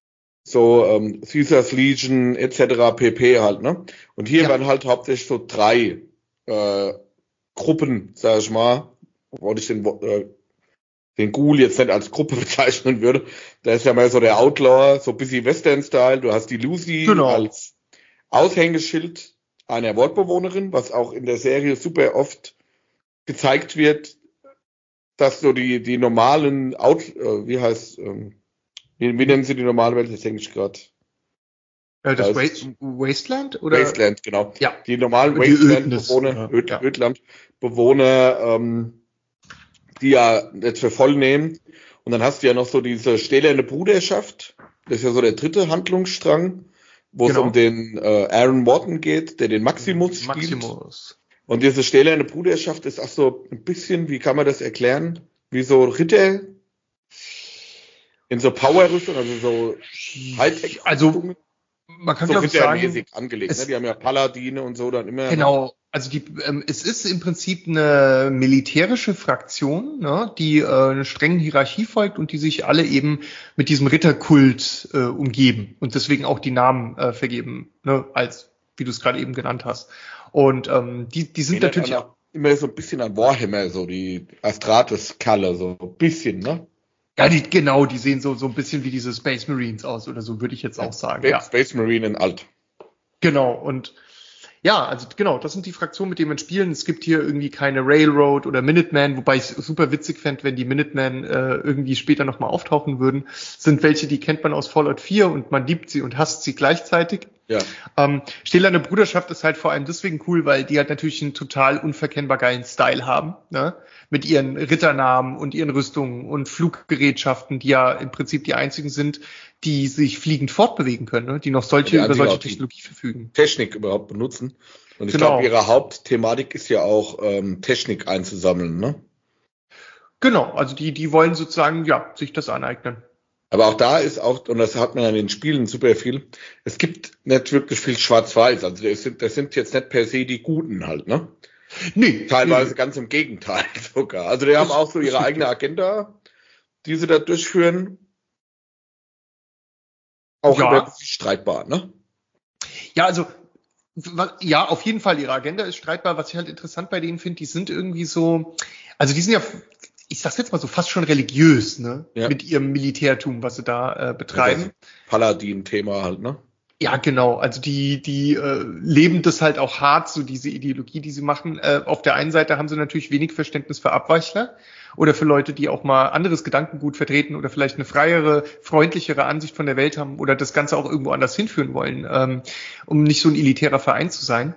so ähm, Caesar's Legion et cetera pp. Halt, ne? Und hier ja. waren halt hauptsächlich so drei äh, Gruppen, sag ich mal, obwohl ich den äh, den Ghoul jetzt nicht als Gruppe bezeichnen würde. Da ist ja mal so der Outlaw, so ein bisschen Western-Style. Du hast die Lucy genau. als Aushängeschild einer Vault-Bewohnerin, was auch in der Serie super oft gezeigt wird, dass so die die normalen Out, äh, wie heißt, ähm, wie, wie nennen sie die normale Welt? Das denke ich gerade. Äh, das Wa- Wasteland oder? Wasteland, genau. Ja. Die normalen Wasteland-Bewohner, ja. Öd- ja. Ödland-Bewohner, ähm, die ja jetzt für voll nehmen. Und dann hast du ja noch so diese stählerne Bruderschaft. Das ist ja so der dritte Handlungsstrang, wo genau. es um den äh, Aaron Morton geht, der den Maximus spielt. Maximus. Und diese stählerne Bruderschaft ist auch so ein bisschen, wie kann man das erklären? Wie so Ritter in so Power-Rüstung, also so Hightech. Also man kann so glaube ich sagen, angelegt. Ne? Die haben ja Paladine und so dann immer. Genau. Also die, ähm, es ist im Prinzip eine militärische Fraktion, ne, die äh, einer strengen Hierarchie folgt und die sich alle eben mit diesem Ritterkult äh, umgeben und deswegen auch die Namen äh, vergeben, ne, als wie du es gerade eben genannt hast. Und ähm, die, die sind Erinnert natürlich auch immer so ein bisschen an Warhammer, so die Astrates-Kalle, so ein bisschen, ne? ja, die, genau, die sehen so so ein bisschen wie diese Space Marines aus oder so, würde ich jetzt auch sagen. Space, Ja, Space Marine in alt. genau. Und ja, also genau, das sind die Fraktionen, mit denen man spielen. Es gibt hier irgendwie keine Railroad oder Minutemen, wobei ich es super witzig fände, wenn die Minutemen äh, irgendwie später nochmal auftauchen würden. Sind welche, die kennt man aus Fallout vier und man liebt sie und hasst sie gleichzeitig. Ja. Ähm, Stählerne Bruderschaft ist halt vor allem deswegen cool, weil die halt natürlich einen total unverkennbar geilen Style haben, ne? Mit ihren Ritternamen und ihren Rüstungen und Fluggerätschaften, die ja im Prinzip die einzigen sind, die sich fliegend fortbewegen können, ne? Die noch solche Die über solche einzigen, Technologie verfügen. Technik überhaupt benutzen. Und ich Genau. glaube, ihre Hauptthematik ist ja auch ähm, Technik einzusammeln, ne? Genau, also die, die wollen sozusagen, ja, sich das aneignen. Aber auch da ist auch, und das hat man an den Spielen super viel, es gibt nicht wirklich viel Schwarz-Weiß. Also das sind, das sind jetzt nicht per se die Guten halt, ne? Nee. Teilweise nee. ganz im Gegenteil sogar. Also die haben Das- auch so ihre das- eigene Agenda, die sie da durchführen. Auch Ja. immer streitbar, ne? Ja, also, wa- ja, auf jeden Fall, ihre Agenda ist streitbar. Was ich halt interessant bei denen finde, die sind irgendwie so, also die sind ja, ich sag's jetzt mal so, fast schon religiös, ne? Ja. Mit ihrem Militärtum, was sie da äh, betreiben. Paladin-Thema halt, ne? Ja, genau. Also die, die äh, leben das halt auch hart, so diese Ideologie, die sie machen. Äh, auf der einen Seite haben sie natürlich wenig Verständnis für Abweichler oder für Leute, die auch mal anderes Gedankengut vertreten oder vielleicht eine freiere, freundlichere Ansicht von der Welt haben oder das Ganze auch irgendwo anders hinführen wollen, ähm, um nicht so ein elitärer Verein zu sein.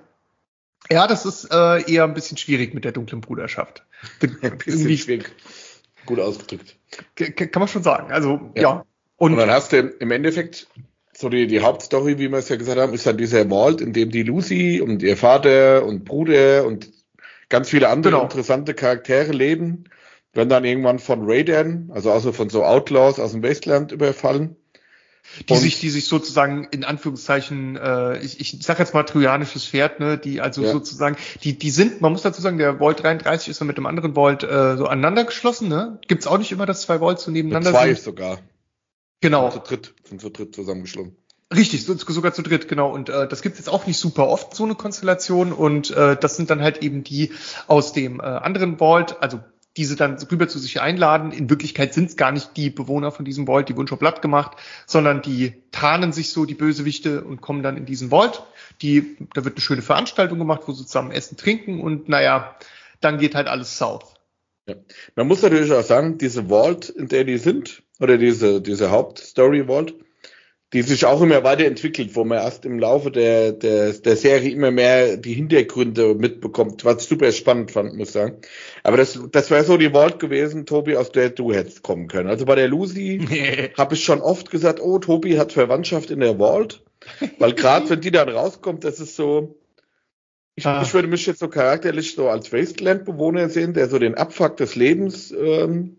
Ja, das ist äh, eher ein bisschen schwierig mit der dunklen Bruderschaft. Ein bisschen Irgendwie schwierig. Gut ausgedrückt. k- kann man schon sagen. Also ja. Ja. Und, Und dann hast du im Endeffekt so die, die Hauptstory, wie wir es ja gesagt haben, ist dann dieser Vault, in dem die Lucy und ihr Vater und Bruder und ganz viele andere Genau. interessante Charaktere leben, werden dann irgendwann von Raidern, also also von so Outlaws aus dem Wasteland überfallen. die Und- sich, die sich sozusagen in Anführungszeichen, äh, ich, ich sag jetzt mal trojanisches Pferd, ne, die also Ja. sozusagen, die, die sind, man muss dazu sagen, der Vault dreiunddreißig ist dann mit dem anderen Vault äh, so aneinander geschlossen, ne? Gibt's auch nicht immer, dass zwei Vaults so nebeneinander Zwei sind. sogar. Genau. Zu dritt, sind zu dritt zusammengeschlungen. Richtig, so, sogar zu dritt, genau. Und äh, das gibt's jetzt auch nicht super oft, so eine Konstellation. Und äh, das sind dann halt eben die aus dem äh, anderen Vault, also diese dann rüber zu sich einladen. In Wirklichkeit sind's gar nicht die Bewohner von diesem Vault, die wurden schon platt gemacht, sondern die tarnen sich so, die Bösewichte, und kommen dann in diesen Vault. Die, da wird eine schöne Veranstaltung gemacht, wo sie zusammen essen, trinken und naja, dann geht halt alles south. Ja. Man muss natürlich auch sagen, diese Vault, in der die sind, oder diese, diese Hauptstory-Vault, die sich auch immer weiterentwickelt, wo man erst im Laufe der, der, der Serie immer mehr die Hintergründe mitbekommt, was ich super spannend fand, muss ich sagen. Aber das, das wäre so die Vault gewesen, Tobi, aus der du hättest kommen können. Also bei der Lucy habe ich schon oft gesagt, oh, Tobi hat Verwandtschaft in der Vault, weil gerade wenn die dann rauskommt, das ist so, ich, Ah. ich würde mich jetzt so charakterlich so als Wasteland-Bewohner sehen, der so den Abfuck des Lebens ähm,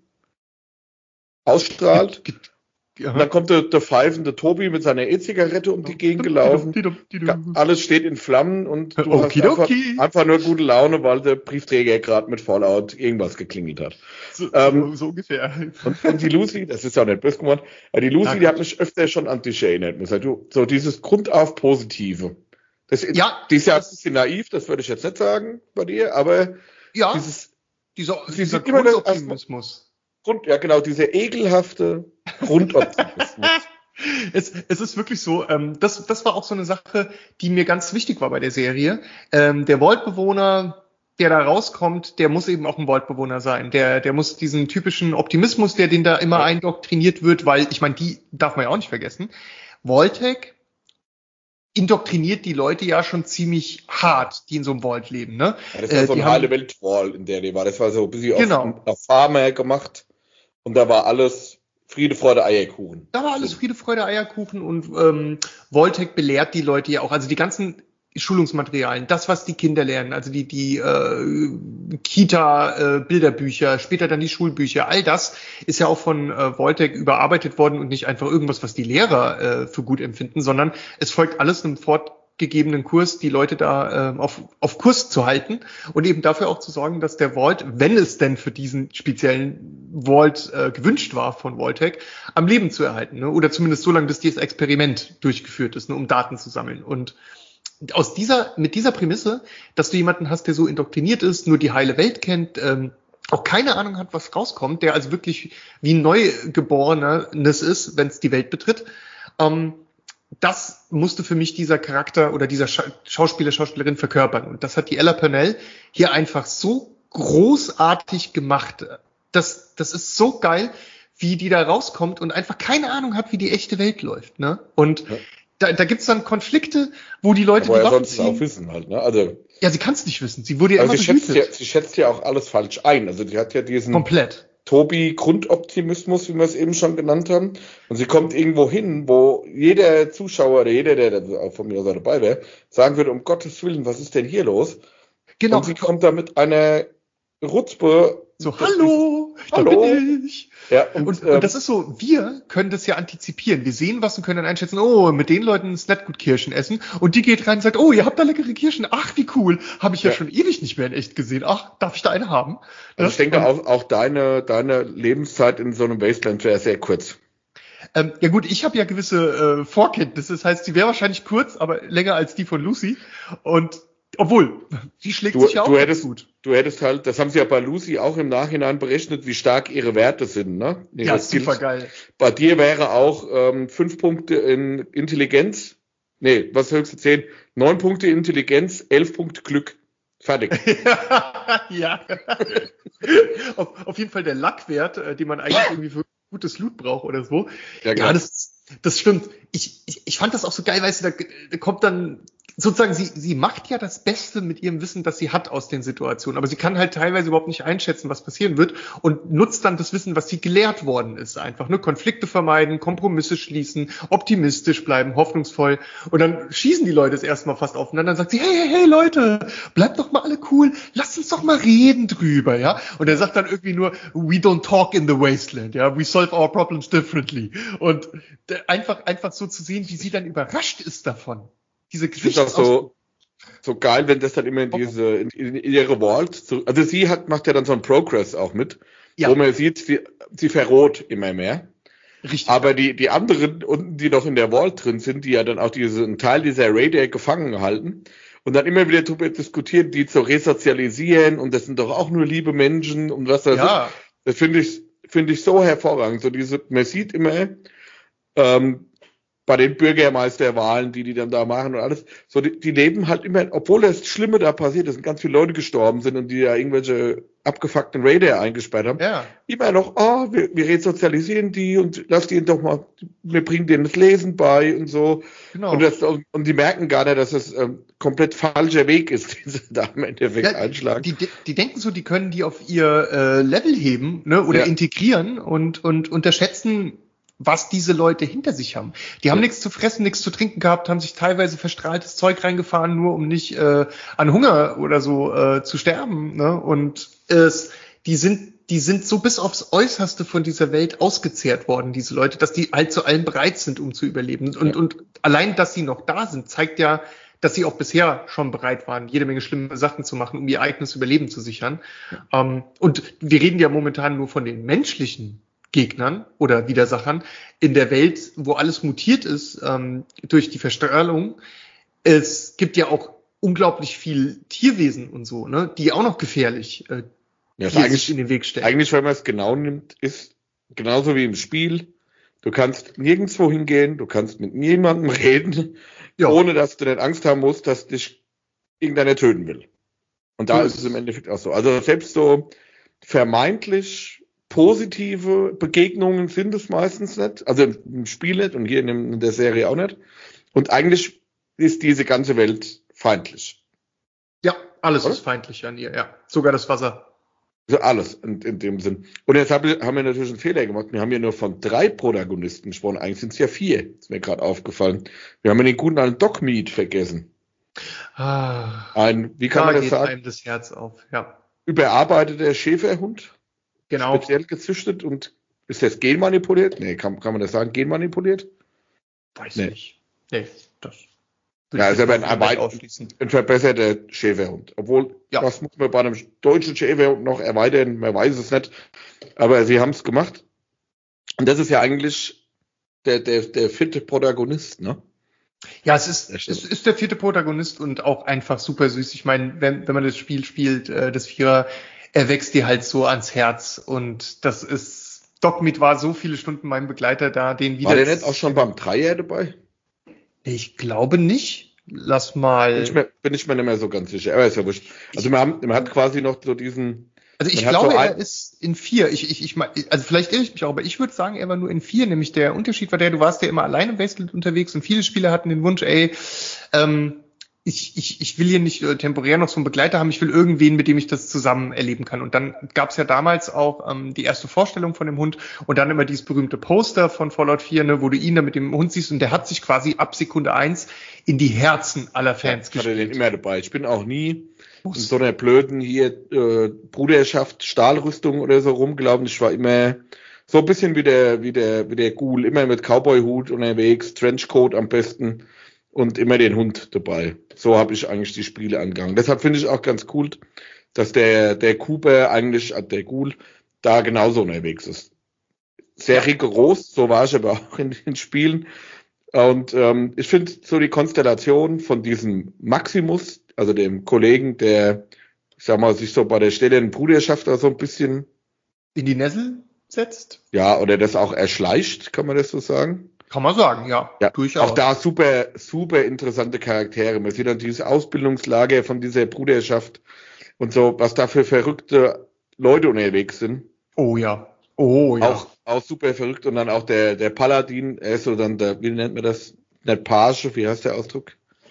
ausstrahlt. Und dann kommt der, der pfeifende Tobi mit seiner E-Zigarette um die Gegend gelaufen. Ga- Alles steht in Flammen und du hast einfach, Okidoki. einfach nur gute Laune, weil der Briefträger gerade mit Fallout irgendwas geklingelt hat. So, Ähm, so, so ungefähr. Und, und die Lucy, das ist ja auch nicht böse gemeint, aber die Lucy, Ja, die hat mich öfter schon an dich erinnert. Muss ich sagen. Du, so dieses Grundauf Positive. Das, Ja, die ist ja ein das- bisschen naiv, das würde ich jetzt nicht sagen bei dir, aber Ja, dieses dieser, sie dieser sieht immer das- Grundoptimismus. Grund, ja genau, dieser ekelhafte Grundoptimismus. Es, es ist wirklich so, ähm, das, das war auch so eine Sache, die mir ganz wichtig war bei der Serie. Ähm, der Vault-Bewohner, der da rauskommt, der muss eben auch ein Vault-Bewohner sein. Der, der muss diesen typischen Optimismus, der den da immer Ja. eindoktriniert wird, weil, ich meine, die darf man ja auch nicht vergessen. Vault-Tech indoktriniert die Leute ja schon ziemlich hart, die in so einem Vault leben, ne? Ja, das war Äh, so die eine heile haben- Welt-Wall, in der die war. Das war so ein bisschen Genau. auf, auf Farmer gemacht. Und da war alles Friede, Freude, Eierkuchen. Da war alles Friede, Freude, Eierkuchen, und ähm, Vault-Tech belehrt die Leute ja auch. Also die ganzen Schulungsmaterialien, das, was die Kinder lernen, also die die äh, Kita-Bilderbücher, später dann die Schulbücher, all das ist ja auch von äh, Vault-Tech überarbeitet worden und nicht einfach irgendwas, was die Lehrer äh, für gut empfinden, sondern es folgt alles einem fort, gegebenen Kurs, die Leute da äh, auf, auf Kurs zu halten und eben dafür auch zu sorgen, dass der Vault, wenn es denn für diesen speziellen Vault äh, gewünscht war von Vaultec, am Leben zu erhalten, ne? Oder zumindest so lange, bis dieses Experiment durchgeführt ist, ne? Um Daten zu sammeln. Und aus dieser, mit dieser Prämisse, dass du jemanden hast, der so indoktriniert ist, nur die heile Welt kennt, ähm, auch keine Ahnung hat, was rauskommt, der also wirklich wie ein Neugeborenes ist, wenn es die Welt betritt, ähm, das musste für mich dieser Charakter oder dieser Scha- Schauspieler, Schauspielerin verkörpern. Und das hat die Ella Purnell hier einfach so großartig gemacht. Das, das ist so geil, wie die da rauskommt und einfach keine Ahnung hat, wie die echte Welt läuft. Ne? Und Ja. da, da gibt's dann Konflikte, wo die Leute Aber die ja Waffen sonst ziehen. auch wissen halt, ne? Also, Ja, sie kann es nicht wissen. Sie wurde ja also immer sie schätzt ja, behütet. sie schätzt ja auch alles falsch ein. Also die hat ja diesen Komplett. Tobi-Grundoptimismus, wie wir es eben schon genannt haben. Und sie kommt irgendwo hin, wo jeder Zuschauer oder jeder, der da auch von mir aus dabei wäre, sagen würde, um Gottes Willen, was ist denn hier los? Genau. Und sie kommt da mit einer Rutzpe. So, hallo, da Hallo. bin ich. Ja, und, Und, ähm, und das ist so, wir können das ja antizipieren. Wir sehen was und können dann einschätzen, oh, mit den Leuten ist nicht gut Kirschen essen. Und die geht rein und sagt, oh, ihr habt da leckere Kirschen. Ach, wie cool. Habe ich ja, Ja. schon ewig nicht mehr in echt gesehen. Ach, darf ich da eine haben? also ich denke Und, auch, auch deine, deine Lebenszeit in so einem Wasteland wäre sehr kurz. ähm, ja gut, ich habe ja gewisse äh, Vorkenntnisse. Das heißt, sie wäre wahrscheinlich kurz, aber länger als die von Lucy. Und obwohl, die schlägt Du, sich ja auch du ganz hättest, gut. du hättest halt, das haben sie ja bei Lucy auch im Nachhinein berechnet, wie stark ihre Werte sind, ne? Ihre Ja, Skills. super geil. Bei dir wäre auch ähm, fünf Punkte in Intelligenz, nee, was höchste zehn, neun Punkte Intelligenz, elf Punkte Glück. Fertig. Ja. auf, auf jeden Fall der Lackwert, äh, den man eigentlich irgendwie für gutes Loot braucht oder so. Ja, Ja, genau. das, das stimmt. Ich, ich, ich fand das auch so geil, weißt du, da, da kommt dann sozusagen, sie, sie macht ja das Beste mit ihrem Wissen, das sie hat aus den Situationen, aber sie kann halt teilweise überhaupt nicht einschätzen, was passieren wird und nutzt dann das Wissen, was sie gelehrt worden ist, einfach, ne, Konflikte vermeiden, Kompromisse schließen, optimistisch bleiben, hoffnungsvoll und dann schießen die Leute es erstmal fast aufeinander, dann sagt sie, hey, hey, hey, Leute, bleibt doch mal alle cool, lasst uns doch mal reden drüber, ja, und er sagt dann irgendwie nur, we don't talk in the wasteland, ja, we solve our problems differently und äh, einfach, einfach so zu sehen, wie sie dann überrascht ist davon. Diese Ich finde auch Gesichtsausdruck. so, so geil, wenn das dann immer in diese, in, in ihre Vault, zu, also sie hat, macht ja dann so einen Progress auch mit, Ja. wo man sieht, sie, sie verroht immer mehr. Richtig. Aber die, die anderen unten, die noch in der Vault drin sind, die ja dann auch diesen Teil dieser Raider gefangen halten und dann immer wieder darüber diskutieren, die zu resozialisieren und das sind doch auch nur liebe Menschen und was das Ja. ist. Das finde ich, finde ich so hervorragend. So diese, man sieht immer, ähm, bei den Bürgermeisterwahlen, die die dann da machen und alles, so die, die leben halt immer, obwohl das Schlimme da passiert ist und ganz viele Leute gestorben sind und die ja irgendwelche abgefuckten Raider eingesperrt haben, Ja. immer noch, oh, wir, wir resozialisieren die und lass die doch mal, wir bringen denen das Lesen bei und so. Genau. Und, das, und die merken gar nicht, dass es ähm, komplett falscher Weg ist, den sie da im Endeffekt Ja, einschlagen. die, die, die denken so, die können die auf ihr äh, Level heben, ne, oder Ja. integrieren und, und unterschätzen, was diese Leute hinter sich haben. Die haben Ja. nichts zu fressen, nichts zu trinken gehabt, haben sich teilweise verstrahltes Zeug reingefahren, nur um nicht äh, an Hunger oder so äh, zu sterben. Ne? Und es, die sind, die sind so bis aufs Äußerste von dieser Welt ausgezehrt worden, diese Leute, dass die halt zu allem bereit sind, um zu überleben. Und, Ja. und allein, dass sie noch da sind, zeigt ja, dass sie auch bisher schon bereit waren, jede Menge schlimme Sachen zu machen, um ihr eigenes Überleben zu sichern. Ja. Ähm, und wir reden ja momentan nur von den menschlichen Gegnern oder Widersachern in der Welt, wo alles mutiert ist ähm, durch die Verstrahlung. Es gibt ja auch unglaublich viel Tierwesen und so, ne, die auch noch gefährlich äh, Ja, ist hier eigentlich, sich in den Weg stellen. eigentlich, wenn man es genau nimmt, ist genauso wie im Spiel. Du kannst nirgendwo hingehen, du kannst mit niemandem reden, Ja. ohne dass du nicht Angst haben musst, dass dich irgendeiner töten will. Und da So ist ist es im es. Endeffekt auch so. Also selbst so vermeintlich positive Begegnungen sind es meistens nicht. Also im Spiel nicht und hier in der Serie auch nicht. Und eigentlich ist diese ganze Welt feindlich. Ja, alles Oder? ist feindlich an ihr, ja. Sogar das Wasser. Also alles in, in dem Sinn. Und jetzt hab, haben wir natürlich einen Fehler gemacht. Wir haben ja nur von drei Protagonisten gesprochen. Eigentlich sind es ja vier. Ist mir gerade aufgefallen. Wir haben ja den guten alten Dogmeat vergessen. Ah, Ein, wie kann da man das geht sagen? einem das Herz auf, ja. Überarbeiteter Schäferhund. Genau. Speziell gezüchtet und ist das genmanipuliert? Nee, kann, kann man das sagen? Genmanipuliert? Weiß Nee. nicht. Nee, das. Würde Ja, ich ist jetzt aber mal ein, komplett erweit- ausschließen. ein verbesserter Schäferhund. Obwohl, Ja. das muss man bei einem deutschen Schäferhund noch erweitern, man weiß es nicht. Aber sie haben es gemacht. Und das ist ja eigentlich der, der, der vierte Protagonist, ne? Ja, es ist, Der es Stelle. ist der vierte Protagonist und auch einfach super süß. Ich meine, wenn, wenn man das Spiel spielt, äh, das Vierer, er wächst dir halt so ans Herz und das ist, Dogmeat war so viele Stunden mein Begleiter da, den wieder. War der nicht auch schon beim Dreier dabei? Ich glaube nicht. Lass Bin ich, mal. mir, bin ich mir nicht mehr so ganz sicher. Aber ist ja wurscht. Also man, haben, man hat quasi noch so diesen. Also ich man hat glaube, so er ein, ist in vier. Ich, ich, ich, mein- also vielleicht irre ich mich auch, aber ich würde sagen, er war nur in vier. Nämlich der Unterschied war der, du warst ja immer allein im Wasteland unterwegs und viele Spieler hatten den Wunsch, ey, ähm, ich, ich, ich will hier nicht äh, temporär noch so einen Begleiter haben, ich will irgendwen, mit dem ich das zusammen erleben kann. Und dann gab es ja damals auch ähm, die erste Vorstellung von dem Hund und dann immer dieses berühmte Poster von Fallout vier, ne, wo du ihn da mit dem Hund siehst und der hat sich quasi ab Sekunde eins in die Herzen aller Fans ja, hatte den gespielt. immer dabei. Ich bin auch nie in so einer blöden hier äh, Bruderschaft, Stahlrüstung oder so rumgelaufen. Ich war immer so ein bisschen wie der, wie der, wie der Ghoul, immer mit Cowboy-Hut unterwegs, Trenchcoat am besten und immer den Hund dabei. So habe ich eigentlich die Spiele angegangen. Deshalb finde ich auch ganz cool, dass der, der Cooper eigentlich, äh, der Ghoul, da genauso unterwegs ist. Sehr Ja. rigoros, so war ich aber auch in den Spielen. Und ähm, ich finde so die Konstellation von diesem Maximus, also dem Kollegen, der, ich sag mal, sich so bei der städtischen Bruderschaft da so ein bisschen, In die Nessel setzt? ja, oder das auch erschleicht, kann man das so sagen? Kann man sagen, ja, Ja, durchaus. auch da super, super interessante Charaktere. Man sieht dann dieses Ausbildungslager von dieser Bruderschaft und so, was da für verrückte Leute unterwegs sind. Oh ja. Oh ja. Auch, auch super verrückt. Und dann auch der, der Paladin, er ist so dann der, wie nennt man das? Nicht Page, wie heißt der Ausdruck?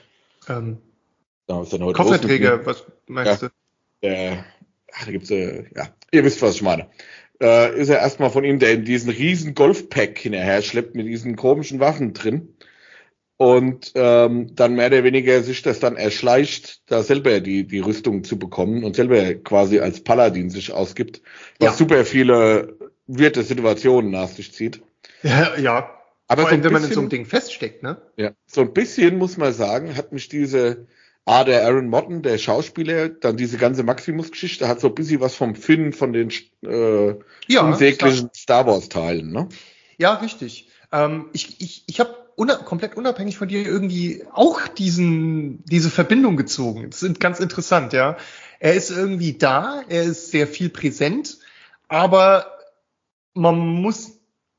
Ähm, Da ist dann heute Kofferträger, was meinst Ja. du? Äh, ach, da gibt's, äh, ja, ihr wisst, was ich meine. Äh, ist er erstmal von ihm, der in diesen riesen Golfpack hinterher schleppt mit diesen komischen Waffen drin. Und ähm, dann mehr oder weniger sich das dann erschleicht, da selber die, die Rüstung zu bekommen und selber quasi als Paladin sich ausgibt, was Ja. super viele wirte Situationen nach sich zieht. Ja, ja. Aber Vor so allem, ein wenn man in so bisschen- einem Ding feststeckt, ne? Ja, so ein bisschen muss man sagen, hat mich diese, ah, der Aaron Motten, der Schauspieler, dann diese ganze Maximus-Geschichte, hat so ein bisschen was vom Finn von den äh, Ja, unsäglichen Star Wars-Teilen, ne? Ja, richtig. Ähm, ich ich, ich habe una komplett unabhängig von dir irgendwie auch diesen diese Verbindung gezogen. Das ist ganz interessant, ja. Er ist irgendwie da, er ist sehr viel präsent, aber man muss,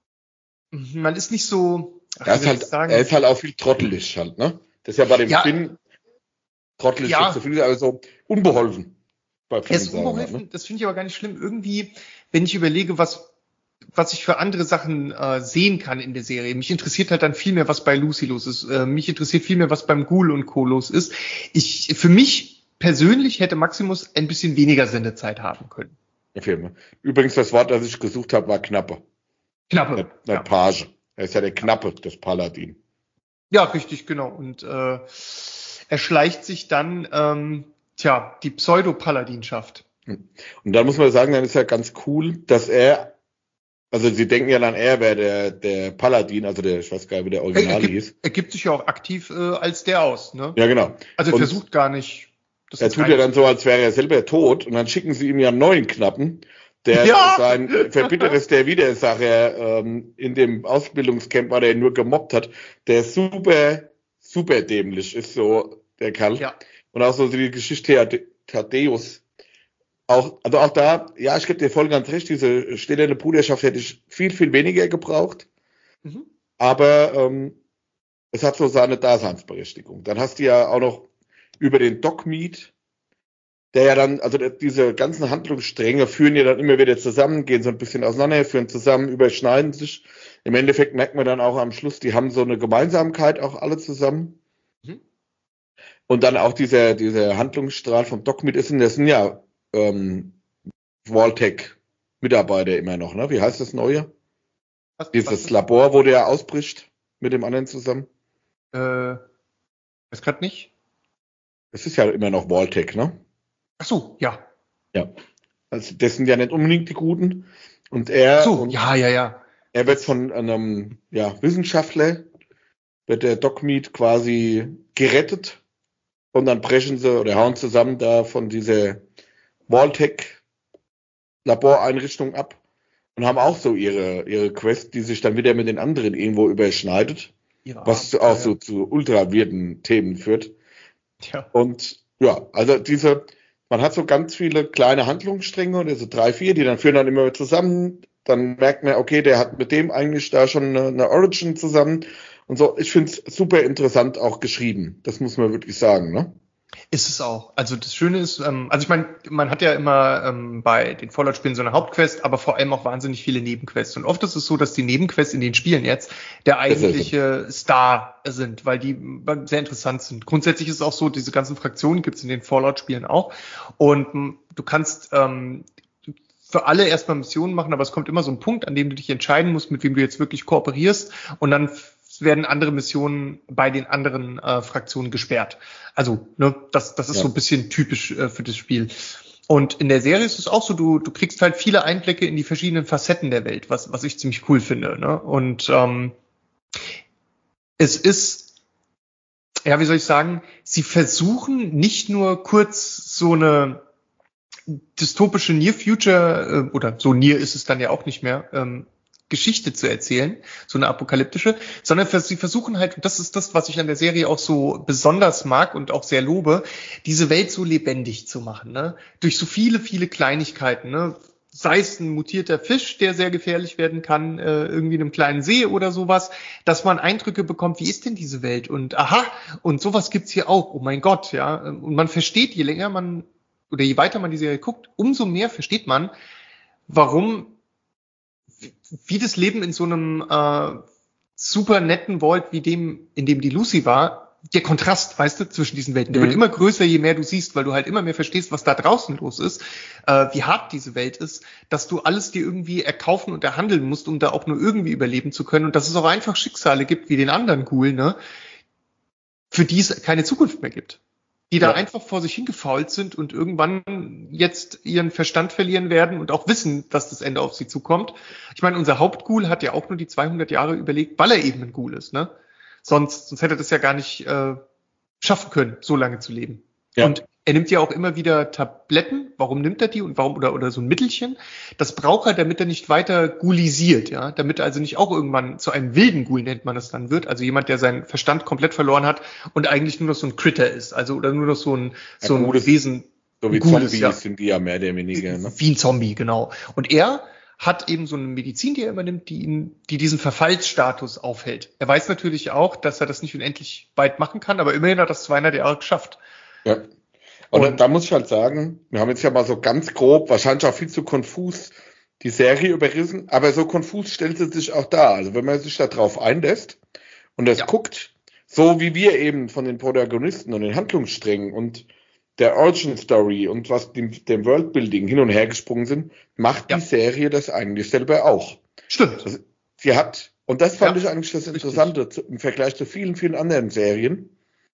man ist nicht so, ach, Er wie ist soll ich halt, sagen? er ist halt auch viel trottelig halt, ne? Das ist ja bei dem Ja. Finn trottelig Ja. zu viel, aber so unbeholfen. Bei Er vielen ist Sachen halt, unbeholfen, ne? das finde ich aber gar nicht schlimm. Irgendwie, wenn ich überlege, was, was ich für andere Sachen äh, sehen kann in der Serie. Mich interessiert halt dann viel mehr, was bei Lucy los ist. Äh, mich interessiert viel mehr, was beim Ghoul und Co. los ist. Ich, für mich persönlich hätte Maximus ein bisschen weniger Sendezeit haben können. Der Film. Übrigens, das Wort, das ich gesucht habe, war Knappe. Knappe. Nicht, nicht Ja. Page. Er ist ja der Knappe des Paladin. ja, richtig, genau. Und äh, er schleicht sich dann, ähm, tja, die Pseudo-Paladinschaft. Und dann muss man sagen, dann ist ja ganz cool, dass er, also sie denken ja dann, er wäre der, der Paladin, also der, ich weiß gar nicht, wie der Er, er, Original gibt, hieß. er gibt sich ja auch aktiv äh, als der aus, ne? Ja, genau. Also er Und versucht gar nicht. Das er ist tut kein- ja dann so, als wäre er selber tot und dann schicken sie ihm ja einen neuen Knappen, der Ja! sein verbittertester Widersacher ähm, in dem Ausbildungscamp war, der ihn nur gemobbt hat, der super, super dämlich ist, so der Kerl. Ja. Und auch so die Geschichte Thad- Thaddeus. Auch, also auch da, ja, ich gebe dir voll ganz recht, diese stillende Bruderschaft hätte ich viel, viel weniger gebraucht, Mhm. aber ähm, es hat so seine Daseinsberechtigung. Dann hast du ja auch noch über den Dogmeat, der ja dann, also diese ganzen Handlungsstränge führen ja dann immer wieder zusammen, gehen so ein bisschen auseinander, führen zusammen, überschneiden sich. Im Endeffekt merkt man dann auch am Schluss, die haben so eine Gemeinsamkeit auch alle zusammen. Mhm. Und dann auch dieser, dieser Handlungsstrahl vom Dogmeat ist, das sind ja ähm, Vault-Tec-Mitarbeiter immer noch, ne? Wie heißt das neue? Was, Dieses was, Labor, wo der ausbricht mit dem anderen zusammen. äh, weiß gerade nicht. Das ist ja immer noch Vault-Tec, ne? Ach so, ja. Ja. Also das sind ja nicht unbedingt die Guten. Und er, Ach so, und ja, ja, ja. er wird von einem ja, Wissenschaftler wird der Dogmeat quasi gerettet und dann brechen sie oder hauen zusammen da von dieser Vault-Tec-Laboreinrichtung ab und haben auch so ihre, ihre Quest, die sich dann wieder mit den anderen irgendwo überschneidet, ja, was auch ja. so zu ultra-weirden Themen führt. Ja. Und ja, also diese, man hat so ganz viele kleine Handlungsstränge, oder so drei, vier, die dann führen dann immer zusammen. Dann merkt man, okay, der hat mit dem eigentlich da schon eine, eine Origin zusammen. Und so, ich finde es super interessant auch geschrieben. Das muss man wirklich sagen, ne? Ist es auch. Also das Schöne ist, ähm, also ich meine, man hat ja immer ähm, bei den Fallout-Spielen so eine Hauptquest, aber vor allem auch wahnsinnig viele Nebenquests. Und oft ist es so, dass die Nebenquests in den Spielen jetzt der eigentliche Star sind, weil die sehr interessant sind. Grundsätzlich ist es auch so, diese ganzen Fraktionen gibt es in den Fallout-Spielen auch. Und m, du kannst ähm, für alle erstmal Missionen machen, aber es kommt immer so ein Punkt, an dem du dich entscheiden musst, mit wem du jetzt wirklich kooperierst. Und dann werden andere Missionen bei den anderen äh, Fraktionen gesperrt. Also, ne, das, das ist ja so ein bisschen typisch äh, für das Spiel. Und in der Serie ist es auch so, du, du kriegst halt viele Einblicke in die verschiedenen Facetten der Welt, was, was ich ziemlich cool finde, ne? Und ähm, es ist, ja, wie soll ich sagen, sie versuchen nicht nur kurz so eine dystopische Near Future, äh, oder so near ist es dann ja auch nicht mehr, ähm, Geschichte zu erzählen, so eine apokalyptische, sondern sie versuchen halt, und das ist das, was ich an der Serie auch so besonders mag und auch sehr lobe, diese Welt so lebendig zu machen, ne? Durch so viele, viele Kleinigkeiten, ne? Sei es ein mutierter Fisch, der sehr gefährlich werden kann, äh, irgendwie in einem kleinen See oder sowas, dass man Eindrücke bekommt, wie ist denn diese Welt? Und aha, und sowas gibt's hier auch, oh mein Gott, ja. Und man versteht, je länger man, oder je weiter man die Serie guckt, umso mehr versteht man, warum wie das Leben in so einem äh, super netten Vault wie dem, in dem die Lucy war, der Kontrast, weißt du, zwischen diesen Welten, der mhm. wird immer größer, je mehr du siehst, weil du halt immer mehr verstehst, was da draußen los ist, äh, wie hart diese Welt ist, dass du alles dir irgendwie erkaufen und erhandeln musst, um da auch nur irgendwie überleben zu können und dass es auch einfach Schicksale gibt, wie den anderen cool, ne, für die es keine Zukunft mehr gibt. Die da ja. einfach vor sich hingefault sind und irgendwann jetzt ihren Verstand verlieren werden und auch wissen, dass das Ende auf sie zukommt. Ich meine, unser Hauptghoul hat ja auch nur die zweihundert Jahre überlegt, weil er eben ein Ghoul ist, ne? Sonst, sonst hätte er das ja gar nicht äh, schaffen können, so lange zu leben. Ja. Und er nimmt ja auch immer wieder Tabletten. Warum nimmt er die und warum oder oder so ein Mittelchen? Das braucht er, damit er nicht weiter ghulisiert, ja, damit er also nicht auch irgendwann zu einem wilden Ghoul, nennt man das dann, wird, also jemand, der seinen Verstand komplett verloren hat und eigentlich nur noch so ein Critter ist, also oder nur noch so ein so ein gutes, Wesen, so wie Zombies ist, ja. sind die ja mehr oder weniger, ne? Wie ein Zombie, genau. Und er hat eben so eine Medizin, die er übernimmt, die ihn, die diesen Verfallsstatus aufhält. Er weiß natürlich auch, dass er das nicht unendlich weit machen kann, aber immerhin hat er das zweihundert Jahre geschafft. Ja. Und, und da muss ich halt sagen, wir haben jetzt ja mal so ganz grob, wahrscheinlich auch viel zu konfus, die Serie überrissen, aber so konfus stellt sie sich auch dar. Also wenn man sich da drauf einlässt und das ja. guckt, so wie wir eben von den Protagonisten und den Handlungssträngen und der Origin Story und was dem, dem Worldbuilding hin und her gesprungen sind, macht ja. die Serie das eigentlich selber auch. Stimmt. Also, sie hat, und das fand ja. ich eigentlich das Interessante zu, im Vergleich zu vielen, vielen anderen Serien,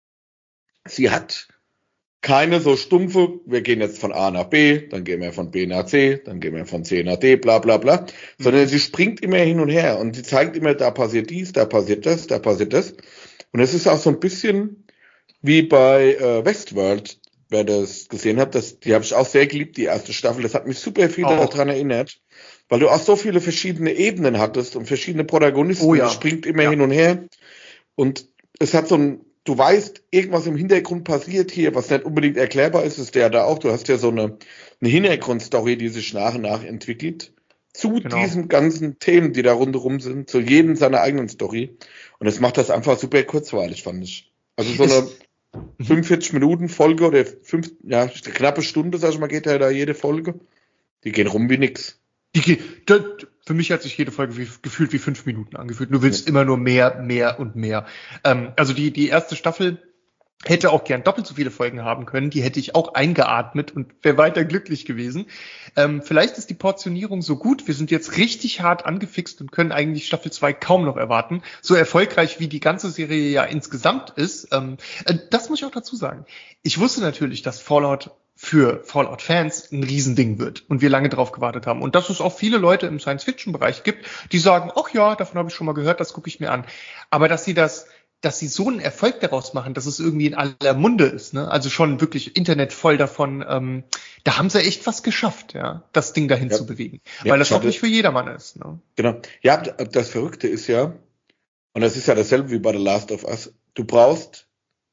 sie hat keine so stumpfe, wir gehen jetzt von A nach B, dann gehen wir von B nach C, dann gehen wir von C nach D, bla bla bla, mhm. sondern sie springt immer hin und her und sie zeigt immer, da passiert dies, da passiert das, da passiert das. Und es ist auch so ein bisschen wie bei äh, Westworld, wer das gesehen hat, das, die habe ich auch sehr geliebt, die erste Staffel, das hat mich super viel oh. daran erinnert, weil du auch so viele verschiedene Ebenen hattest und verschiedene Protagonisten, oh, ja. die springt immer ja. hin und her und es hat so ein, du weißt, irgendwas im Hintergrund passiert hier, was nicht unbedingt erklärbar ist, ist der da auch. Du hast ja so eine, eine Hintergrundstory, die sich nach und nach entwickelt. Zu genau. diesen ganzen Themen, die da rundherum sind, zu jedem seiner eigenen Story. Und es macht das einfach super kurzweilig, fand ich. Also so eine fünfundvierzig Minuten Folge oder fünf, ja, eine knappe Stunde, sag ich mal, geht ja da jede Folge. Die gehen rum wie nix. Die geht, für mich hat sich jede Folge wie, gefühlt wie fünf Minuten angefühlt. Du willst ja. immer nur mehr, mehr und mehr. Ähm, also die, die erste Staffel hätte auch gern doppelt so viele Folgen haben können. Die hätte ich auch eingeatmet und wäre weiter glücklich gewesen. Ähm, vielleicht ist die Portionierung so gut. Wir sind jetzt richtig hart angefixt und können eigentlich Staffel zwei kaum noch erwarten. So erfolgreich wie die ganze Serie ja insgesamt ist. Ähm, äh, das muss ich auch dazu sagen. Ich wusste natürlich, dass Fallout für Fallout-Fans ein Riesending wird und wir lange drauf gewartet haben. Und dass es auch viele Leute im Science-Fiction-Bereich gibt, die sagen, ach ja, davon habe ich schon mal gehört, das gucke ich mir an. Aber dass sie das dass sie so einen Erfolg daraus machen, dass es irgendwie in aller Munde ist, ne? Also schon wirklich Internet voll davon. Ähm, da haben sie echt was geschafft, ja, das Ding dahin Ja. zu bewegen, Ja, weil das auch hatte, nicht für jedermann ist. Ne? Genau. Ja, das Verrückte ist ja, und das ist ja dasselbe wie bei The Last of Us. Du brauchst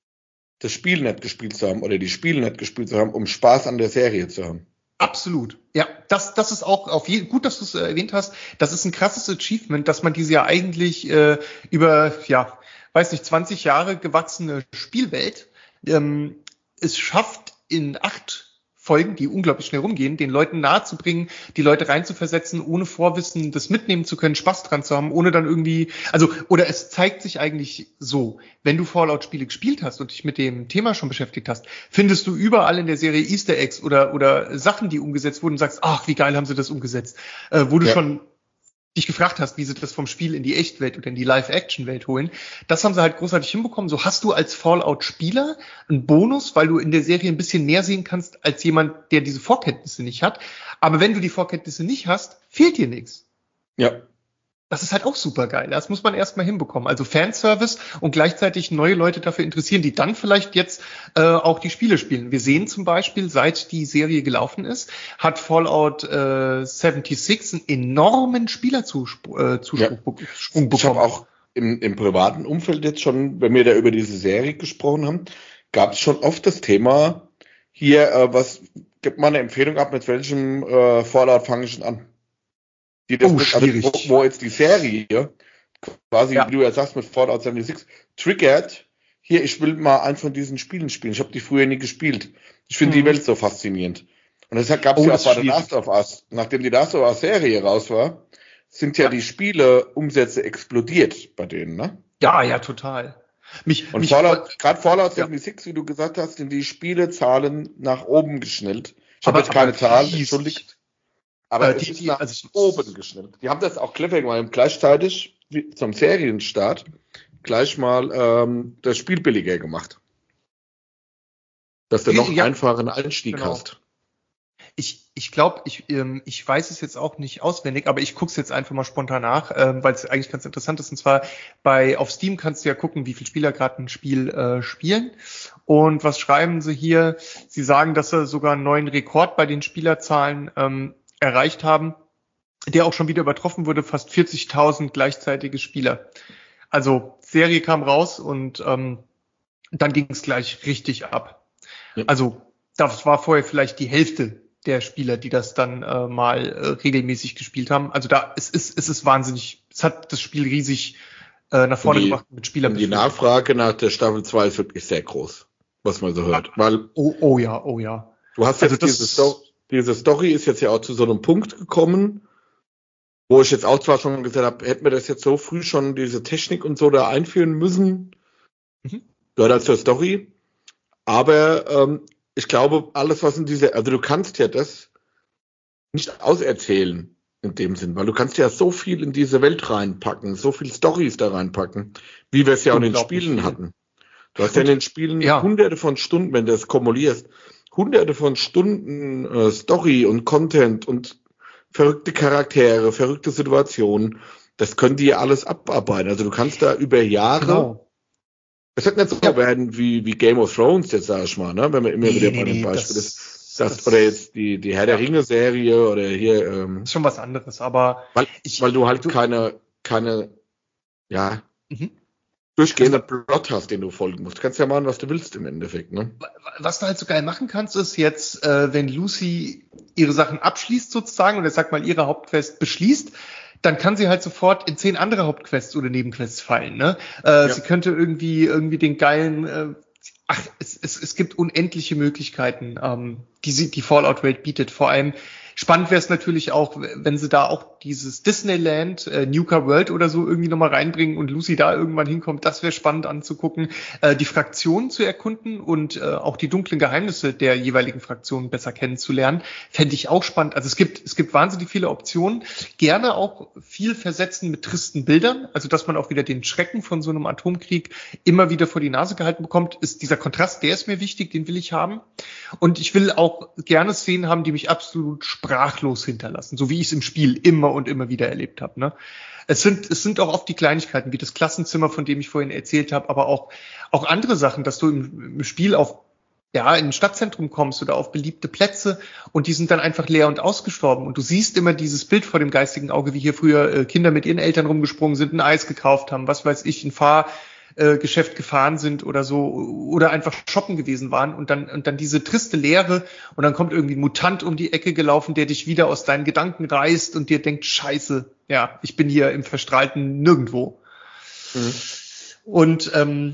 das Spiel nicht gespielt zu haben oder die Spiele nicht gespielt zu haben, um Spaß an der Serie zu haben. Absolut. Ja, das, das ist auch auf jeden, gut, dass du es äh, erwähnt hast. Das ist ein krasses Achievement, dass man diese ja eigentlich äh, über, ja, weiß nicht, zwanzig Jahre gewachsene Spielwelt ähm, es schafft, in acht Folgen, die unglaublich schnell rumgehen, den Leuten nahezubringen, die Leute reinzuversetzen, ohne Vorwissen das mitnehmen zu können, Spaß dran zu haben, ohne dann irgendwie, also, oder es zeigt sich eigentlich so, wenn du Fallout-Spiele gespielt hast und dich mit dem Thema schon beschäftigt hast, findest du überall in der Serie Easter Eggs oder, oder Sachen, die umgesetzt wurden und sagst, ach, wie geil haben sie das umgesetzt, äh, wo du Ja. schon dich gefragt hast, wie sie das vom Spiel in die Echtwelt oder in die Live-Action-Welt holen. Das haben sie halt großartig hinbekommen. So hast du als Fallout-Spieler einen Bonus, weil du in der Serie ein bisschen mehr sehen kannst als jemand, der diese Vorkenntnisse nicht hat. Aber wenn du die Vorkenntnisse nicht hast, fehlt dir nichts. Ja. Das ist halt auch super geil. Das muss man erstmal hinbekommen. Also Fanservice und gleichzeitig neue Leute dafür interessieren, die dann vielleicht jetzt äh, auch die Spiele spielen. Wir sehen zum Beispiel, seit die Serie gelaufen ist, hat Fallout äh, sechsundsiebzig einen enormen Spielerzuspruch äh, Zuspruch, Ja. bekommen. Ich habe auch im, im privaten Umfeld jetzt schon, wenn wir da über diese Serie gesprochen haben, gab es schon oft das Thema, hier, äh, was gibt mal eine Empfehlung ab, mit welchem äh, Fallout fange ich denn an? Die das Oh, mit, also, schwierig. wo, wo jetzt die Serie quasi, Ja. wie du ja sagst, mit Fallout sechsundsiebzig triggert, hier, ich will mal einen von diesen Spielen spielen. Ich habe die früher nie gespielt. Ich finde Mhm. die Welt so faszinierend. Und deshalb gab es Oh, ja das auch bei ist The schwierig. Last of Us, nachdem die Last of Us Serie raus war, sind ja, Ja. die Spiele-Umsätze explodiert bei denen, ne? Ja, ja, total. Mich, Und mich Fallout, gerade Fallout Ja. sechsundsiebzig, wie du gesagt hast, sind die Spielezahlen nach oben geschnellt. Ich habe Aber- jetzt keine aber Zahl, riesig. entschuldigt. Aber Äh, es die- ist die- nach also- oben geschnellt. Die haben das auch clever gemacht, haben gleichzeitig wie zum Serienstart gleich mal ähm, das Spiel billiger gemacht. Dass du noch Ja, einfachen Einstieg genau. hast. Ich, ich glaube, ich, ähm, ich weiß es jetzt auch nicht auswendig, aber ich gucke es jetzt einfach mal spontan nach, ähm, weil es eigentlich ganz interessant ist. Und zwar bei auf Steam kannst du ja gucken, wie viele Spieler gerade ein Spiel äh, spielen. Und was schreiben sie hier? Sie sagen, dass sie sogar einen neuen Rekord bei den Spielerzahlen ähm, erreicht haben, der auch schon wieder übertroffen wurde, fast vierzigtausend gleichzeitige Spieler. Also Serie kam raus und ähm, dann ging es gleich richtig ab. Ja. Also das war vorher vielleicht die Hälfte der Spieler, die das dann äh, mal äh, regelmäßig gespielt haben. Also da es ist es ist wahnsinnig. Es hat das Spiel riesig äh, nach vorne Und die- gebracht mit Spielern. Und die Nachfrage nach der Staffel zwei ist wirklich sehr groß, was man so hört. Weil Oh, oh ja, oh ja. du hast Also jetzt das- diese, Sto diese Story ist jetzt ja auch zu so einem Punkt gekommen, wo ich jetzt auch zwar schon gesagt habe, hätten wir das jetzt so früh schon diese Technik und so da einführen müssen, Mhm. gehört halt zur Story. Aber ähm, ich glaube, alles, was in dieser, also du kannst ja das nicht auserzählen in dem Sinn, weil du kannst ja so viel in diese Welt reinpacken, so viel Storys da reinpacken, wie wir es ja auch in den Unglaublich Spielen viel. hatten. Du hast ja in den Spielen Ja. hunderte von Stunden, wenn du es kumulierst, hunderte von Stunden äh, Story und Content und verrückte Charaktere, verrückte Situationen. Das können die ja alles abarbeiten. Also du kannst da über Jahre, Genau. es wird nicht so Ja. werden wie, wie Game of Thrones, jetzt sag ich mal, ne? Wenn man immer wieder bei dem Beispiel das, ist. Das, das oder jetzt die, die Herr der Ringe Serie oder hier, ähm, ist schon was anderes, aber weil, ich, weil du halt du- keine, keine, ja, Mhm. durchgehenden Plot hast, den du folgen musst. Du kannst ja machen, was du willst im Endeffekt, ne? was du halt so geil machen kannst, ist jetzt, äh, wenn Lucy ihre Sachen abschließt sozusagen oder sag mal ihre Hauptquest beschließt, dann kann sie halt sofort in zehn andere Hauptquests oder Nebenquests fallen. Ne? Äh, Ja. Sie könnte irgendwie irgendwie den geilen, äh, ach, es, es, es gibt unendliche Möglichkeiten, ähm, die sie die Fallout-Welt bietet. Vor allem spannend wäre es natürlich auch, wenn sie da auch dieses Disneyland, äh, Nuka World oder so irgendwie nochmal reinbringen und Lucy da irgendwann hinkommt. Das wäre spannend anzugucken, äh, die Fraktionen zu erkunden und äh, auch die dunklen Geheimnisse der jeweiligen Fraktionen besser kennenzulernen. Fände ich auch spannend. Also es gibt es gibt wahnsinnig viele Optionen. Gerne auch viel versetzen mit tristen Bildern. Also dass man auch wieder den Schrecken von so einem Atomkrieg immer wieder vor die Nase gehalten bekommt. Ist dieser Kontrast, der ist mir wichtig, den will ich haben. Und ich will auch gerne Szenen haben, die mich absolut sprachlos hinterlassen, so wie ich es im Spiel immer und immer wieder erlebt habe. Ne? Es sind, es sind auch oft die Kleinigkeiten, wie das Klassenzimmer, von dem ich vorhin erzählt habe, aber auch, auch andere Sachen, dass du im, im Spiel auf, ja, in ein Stadtzentrum kommst oder auf beliebte Plätze und die sind dann einfach leer und ausgestorben. Und du siehst immer dieses Bild vor dem geistigen Auge, wie hier früher äh, Kinder mit ihren Eltern rumgesprungen sind, ein Eis gekauft haben, was weiß ich, ein Fahrgeschäft äh, gefahren sind oder so, oder einfach shoppen gewesen waren und dann, und dann diese triste Leere und dann kommt irgendwie ein Mutant um die Ecke gelaufen, der dich wieder aus deinen Gedanken reißt und dir denkt, scheiße, ja, ich bin hier im verstrahlten Nirgendwo. Mhm. Und ähm,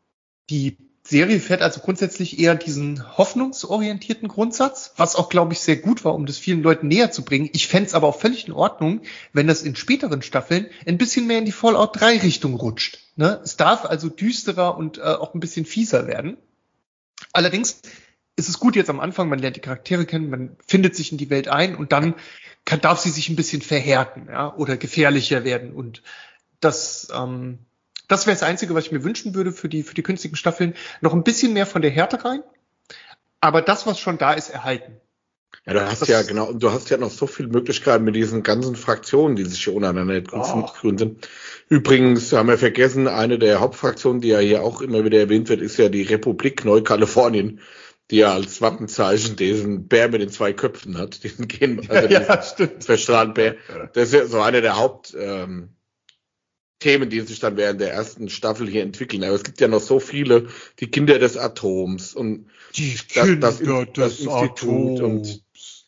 die Serie fährt also grundsätzlich eher diesen hoffnungsorientierten Grundsatz, was auch, glaube ich, sehr gut war, um das vielen Leuten näher zu bringen. Ich fände es aber auch völlig in Ordnung, wenn das in späteren Staffeln ein bisschen mehr in die Fallout drei Richtung rutscht. Ne? Es darf also düsterer und äh, auch ein bisschen fieser werden. Allerdings ist es gut jetzt am Anfang, man lernt die Charaktere kennen, man findet sich in die Welt ein und dann kann, darf sie sich ein bisschen verhärten, ja, oder gefährlicher werden. Und das ähm, Das wäre das Einzige, was ich mir wünschen würde für die, für die künftigen Staffeln. Noch ein bisschen mehr von der Härte rein. Aber das, was schon da ist, erhalten. Ja, du hast das ja, genau, du hast ja noch so viele Möglichkeiten mit diesen ganzen Fraktionen, die sich hier untereinander grün sind. Übrigens haben wir vergessen, eine der Hauptfraktionen, die ja hier auch immer wieder erwähnt wird, ist ja die Republik Neukalifornien, die ja als Wappenzeichen diesen Bär mit den zwei Köpfen hat, diesen Gen, also ja, diesen stimmt. verstrahlten Bär. Das ist ja so eine der Haupt, ähm, Themen, die sich dann während der ersten Staffel hier entwickeln. Aber es gibt ja noch so viele, die Kinder des Atoms und die das, Kinder das, das, das Institut Atoms. und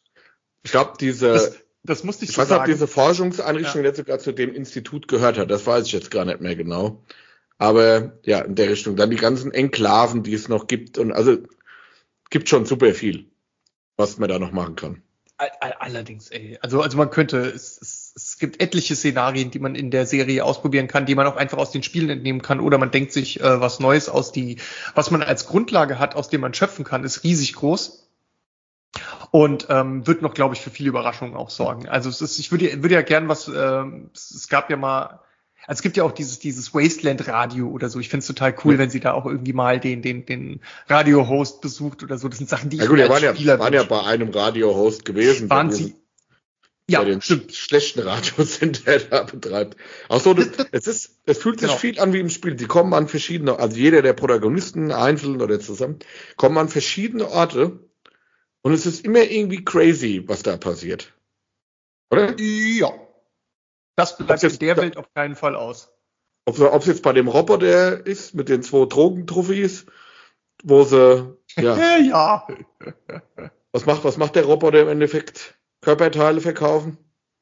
ich glaube, diese, das, das musste ich, ich so weiß nicht, ob sagen. diese Forschungseinrichtung Ja. jetzt sogar zu dem Institut gehört hat. Das weiß ich jetzt gar nicht mehr genau. Aber ja, in der Richtung. Dann die ganzen Enklaven, die es noch gibt und also gibt schon super viel, was man da noch machen kann. Allerdings, ey. Also, also man könnte, es, es, es gibt etliche Szenarien, die man in der Serie ausprobieren kann, die man auch einfach aus den Spielen entnehmen kann, oder man denkt sich äh, was Neues aus, die, was man als Grundlage hat, aus dem man schöpfen kann, ist riesig groß und ähm, wird noch, glaube ich, für viele Überraschungen auch sorgen. Also es ist, ich würde, würde ja gern was, äh, es, es gab ja mal, also es gibt ja auch dieses, dieses Wasteland-Radio oder so. Ich finde es total cool, ja. wenn sie da auch irgendwie mal den, den, den Radio-Host besucht oder so. Das sind Sachen, die ja, ich gut, mir als als Spieler ja, waren ja bei einem Radio-Host gewesen. Waren sie? Ja, bei den stimmt. schlechten Radios, den der da betreibt. Auch so, das, es ist, es fühlt sich genau. viel an wie im Spiel. Die kommen an verschiedene, also jeder der Protagonisten, einzeln oder zusammen, kommen an verschiedene Orte und es ist immer irgendwie crazy, was da passiert. Oder? Ja. Das bleibt in der Welt auf keinen Fall aus. Ob es jetzt bei dem Roboter ist, mit den zwei Drogentrophys, wo sie, ja. ja. Was macht, was macht der Roboter im Endeffekt? Körperteile verkaufen?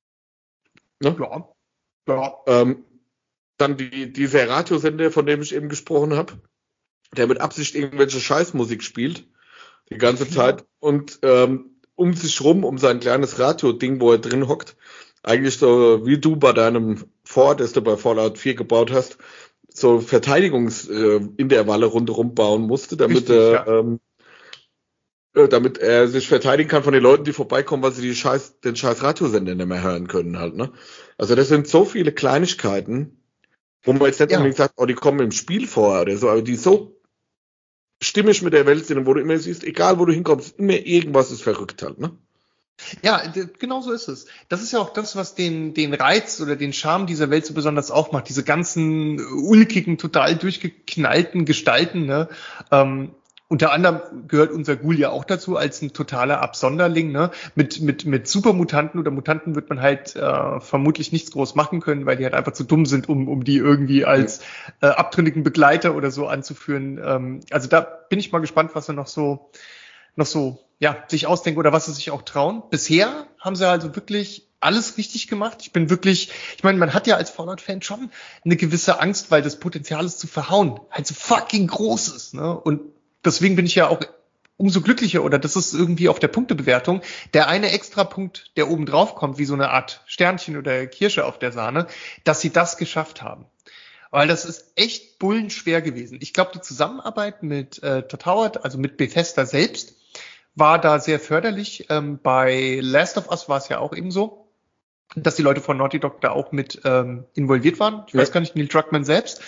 Ne? Ja. ja. Ähm, dann die, dieser Radiosender, von dem ich eben gesprochen habe, der mit Absicht irgendwelche Scheißmusik spielt, die ganze Zeit, und ähm, um sich rum, um sein kleines Radio-Ding, wo er drin hockt, eigentlich so wie du bei deinem Fort, das du bei Fallout vier gebaut hast, so Verteidigungsintervalle äh, rundherum bauen musste, damit Richtig, er ja. ähm, äh, damit er sich verteidigen kann von den Leuten, die vorbeikommen, weil sie die scheiß, den scheiß Radiosender nicht mehr hören können halt, ne? Also das sind so viele Kleinigkeiten, wo man jetzt nicht Ja. unbedingt sagt, oh, die kommen im Spiel vor oder so, aber die so stimmig mit der Welt sind und wo du immer siehst, egal wo du hinkommst, immer irgendwas ist verrückt halt, ne? Ja, genau so ist es. Das ist ja auch das, was den, den Reiz oder den Charme dieser Welt so besonders aufmacht. Diese ganzen ulkigen, total durchgeknallten Gestalten, ne? Ähm, unter anderem gehört unser Ghoul ja auch dazu als ein totaler Absonderling, ne? Mit, mit, mit Supermutanten oder Mutanten wird man halt äh, vermutlich nichts groß machen können, weil die halt einfach zu dumm sind, um, um die irgendwie als äh, abtrünnigen Begleiter oder so anzuführen. Ähm, also da bin ich mal gespannt, was er noch so, noch so, ja, sich ausdenken oder was sie sich auch trauen. Bisher haben sie also wirklich alles richtig gemacht. Ich bin wirklich, ich meine, man hat ja als Fallout-Fan schon eine gewisse Angst, weil das Potenzial ist zu verhauen halt so fucking groß ist, ne? Und deswegen bin ich ja auch umso glücklicher, oder das ist irgendwie auf der Punktebewertung der eine Extrapunkt, der oben drauf kommt, wie so eine Art Sternchen oder Kirsche auf der Sahne, dass sie das geschafft haben. Weil das ist echt bullenschwer gewesen. Ich glaube, die Zusammenarbeit mit äh, Todd Howard, also mit Bethesda selbst, war da sehr förderlich. Ähm, bei Last of Us war es ja auch eben so, dass die Leute von Naughty Dog da auch mit ähm, involviert waren. Ich ja. weiß gar nicht, Neil Druckmann selbst.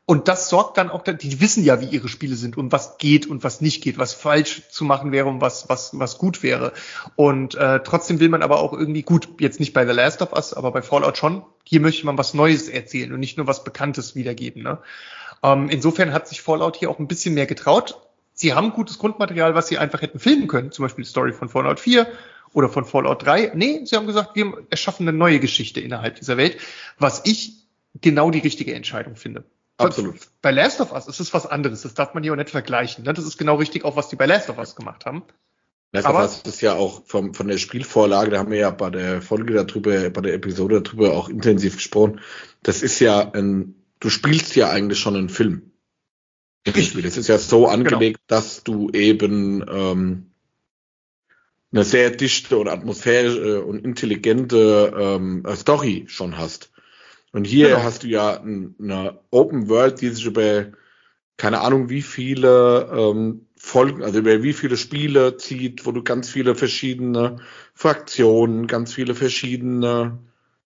Und das sorgt dann auch, die wissen ja, wie ihre Spiele sind und was geht und was nicht geht, was falsch zu machen wäre und was was was gut wäre. Und äh, trotzdem will man aber auch irgendwie, gut, jetzt nicht bei The Last of Us, aber bei Fallout schon, hier möchte man was Neues erzählen und nicht nur was Bekanntes wiedergeben. Ne? Ähm, insofern hat sich Fallout hier auch ein bisschen mehr getraut. Sie haben gutes Grundmaterial, was sie einfach hätten filmen können, zum Beispiel die Story von Fallout vier oder von Fallout drei. Nee, sie haben gesagt, wir erschaffen eine neue Geschichte innerhalb dieser Welt, was ich genau die richtige Entscheidung finde. Absolut. Bei Last of Us ist es was anderes. Das darf man hier auch nicht vergleichen. Ne? Das ist genau richtig, auch was die bei Last of Us gemacht haben. Last of Us ist ja auch vom, von der Spielvorlage, da haben wir ja bei der Folge darüber, bei der Episode darüber auch intensiv gesprochen. Das ist ja ein, du spielst ja eigentlich schon einen Film. Richtig. Das ist ja so angelegt, genau, dass du eben ähm, eine sehr dichte und atmosphärische und intelligente ähm, Story schon hast. Und hier genau. hast du ja eine Open World, die sich über keine Ahnung wie viele ähm, Folgen, also über wie viele Spiele zieht, wo du ganz viele verschiedene Fraktionen, ganz viele verschiedene,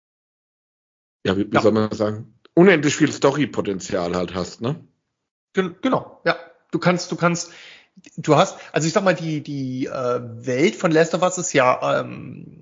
ja, wie, wie ja. soll man sagen, unendlich viel Story-Potenzial halt hast, ne? Genau, ja. Du kannst, du kannst, du hast, also ich sag mal, die die äh, Welt von Last of Us ist ja, ähm,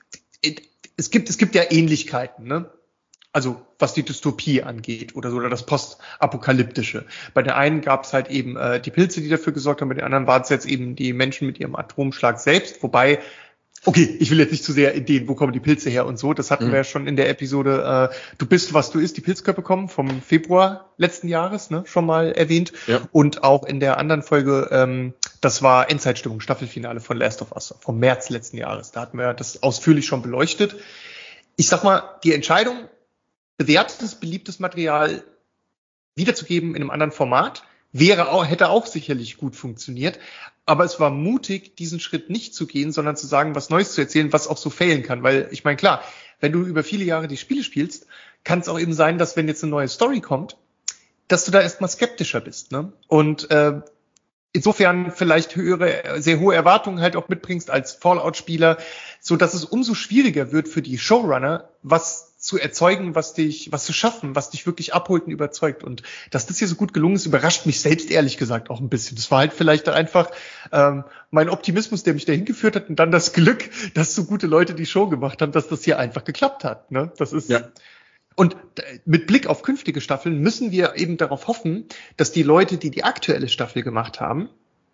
es gibt es gibt ja Ähnlichkeiten, ne? Also was die Dystopie angeht oder so, oder das Postapokalyptische. Bei der einen gab es halt eben äh, die Pilze, die dafür gesorgt haben, bei den anderen waren es jetzt eben die Menschen mit ihrem Atomschlag selbst, wobei, okay, ich will jetzt nicht zu sehr in den, wo kommen die Pilze her und so, das hatten mhm. wir ja schon in der Episode äh, Du bist, was du isst, die Pilzköpfe kommen vom Februar letzten Jahres, ne, schon mal erwähnt. Ja. Und auch in der anderen Folge, ähm, das war Endzeitstimmung, Staffelfinale von Last of Us vom März letzten Jahres. Da hatten wir das ausführlich schon beleuchtet. Ich sag mal, die Entscheidung, bewährtes, beliebtes Material wiederzugeben in einem anderen Format, wäre auch, hätte auch sicherlich gut funktioniert. Aber es war mutig, diesen Schritt nicht zu gehen, sondern zu sagen, was Neues zu erzählen, was auch so fehlen kann. Weil ich meine, klar, wenn du über viele Jahre die Spiele spielst, kann es auch eben sein, dass wenn jetzt eine neue Story kommt, dass du da erstmal skeptischer bist. Ne? Und äh, insofern vielleicht höhere, sehr hohe Erwartungen halt auch mitbringst als Fallout-Spieler, so dass es umso schwieriger wird für die Showrunner, was zu erzeugen, was dich, was zu schaffen, was dich wirklich abholt und überzeugt. Und dass das hier so gut gelungen ist, überrascht mich selbst ehrlich gesagt auch ein bisschen. Das war halt vielleicht einfach ähm, mein Optimismus, der mich dahin geführt hat, und dann das Glück, dass so gute Leute die Show gemacht haben, dass das hier einfach geklappt hat. Ne? Das ist ja. Und mit Blick auf künftige Staffeln müssen wir eben darauf hoffen, dass die Leute, die die aktuelle Staffel gemacht haben,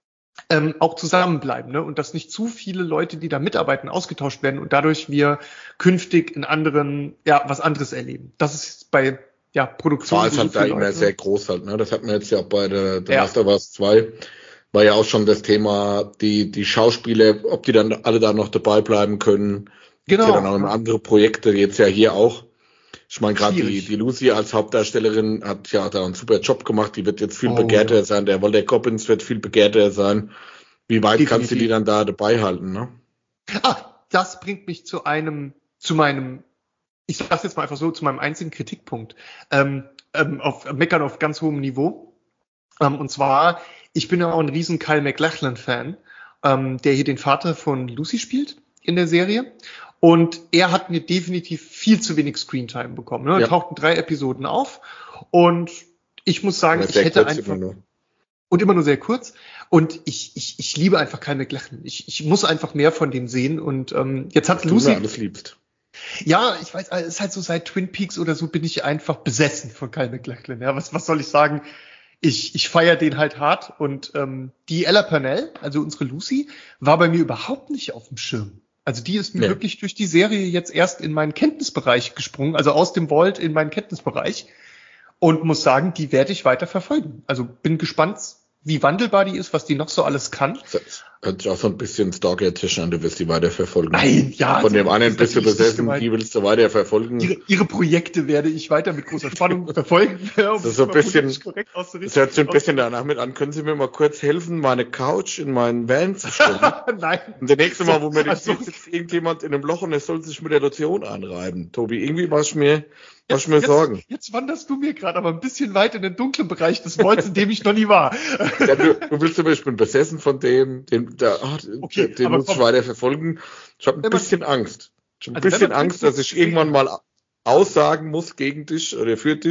ähm, auch zusammenbleiben, ne? Und dass nicht zu viele Leute, die da mitarbeiten, ausgetauscht werden und dadurch wir künftig in anderen, ja, was anderes erleben. Das ist bei, ja, Produktion. War es halt da immer sehr groß halt, ne? Das hatten wir jetzt ja auch bei der, der ja. Last of Us zwei. War ja auch schon das Thema, die, die Schauspieler, ob die dann alle da noch dabei bleiben können. Genau. Ja, dann auch in andere Projekte, jetzt ja hier auch. Ich meine, gerade die, die Lucy als Hauptdarstellerin hat ja da einen super Job gemacht. Die wird jetzt viel oh, begehrter ja. sein. Der Walter Cobbins wird viel begehrter sein. Wie weit Definitiv. Kannst du die dann da dabei halten, ne? Ah, das bringt mich zu einem, zu meinem, ich sag's jetzt mal einfach so, zu meinem einzigen Kritikpunkt. Ähm, ähm, auf Meckern auf ganz hohem Niveau. Ähm, und zwar, ich bin ja auch ein riesen Kyle MacLachlan-Fan, ähm, der hier den Vater von Lucy spielt in der Serie. Und er hat mir definitiv viel zu wenig Screentime bekommen. Ne? Er ja. taucht in drei Episoden auf. Und ich muss sagen, ich hätte einfach... Immer und immer nur sehr kurz. Und ich ich ich liebe einfach Kyle MacLachlan. Ich ich muss einfach mehr von dem sehen. Und ähm, jetzt hat Lucy... Du alles liebst. Ja, ich weiß, es ist halt so, seit Twin Peaks oder so bin ich einfach besessen von Kyle MacLachlan. Ja, was was soll ich sagen? Ich ich feiere den halt hart. Und ähm, die Ella Purnell, also unsere Lucy, war bei mir überhaupt nicht auf dem Schirm. Also die ist mir nee. wirklich durch die Serie jetzt erst in meinen Kenntnisbereich gesprungen, also aus dem Vault in meinen Kenntnisbereich, und muss sagen, die werde ich weiter verfolgen. Also bin gespannt, wie wandelbar die ist, was die noch so alles kann. Das hört sich auch so ein bisschen Stalker-Tisch an, du wirst die weiter verfolgen. Nein, ja. Von dem einen bist du besessen, die willst du weiter verfolgen. Ihre, ihre Projekte werde ich weiter mit großer Spannung verfolgen. Um das ist so ein bisschen, das hört sich ein bisschen danach mit an. Können Sie mir mal kurz helfen, meine Couch in meinen Van zu stellen? Nein. Und der nächste Mal, wo mir also, sitzt irgendjemand in einem Loch und er soll sich mit der Lotion anreiben. Tobi, irgendwie machst du mir, machst mir jetzt, Sorgen. Jetzt wanderst du mir gerade aber ein bisschen weit in den dunklen Bereich des Vaults, in dem ich noch nie war. Ja, du, du willst aber, ich bin besessen von dem, dem, der, ach, okay, den muss ich weiter verfolgen. Ich habe ein bisschen Angst. Ich habe ein also bisschen Angst, dass ich irgendwann mal aussagen muss gegen dich oder für dich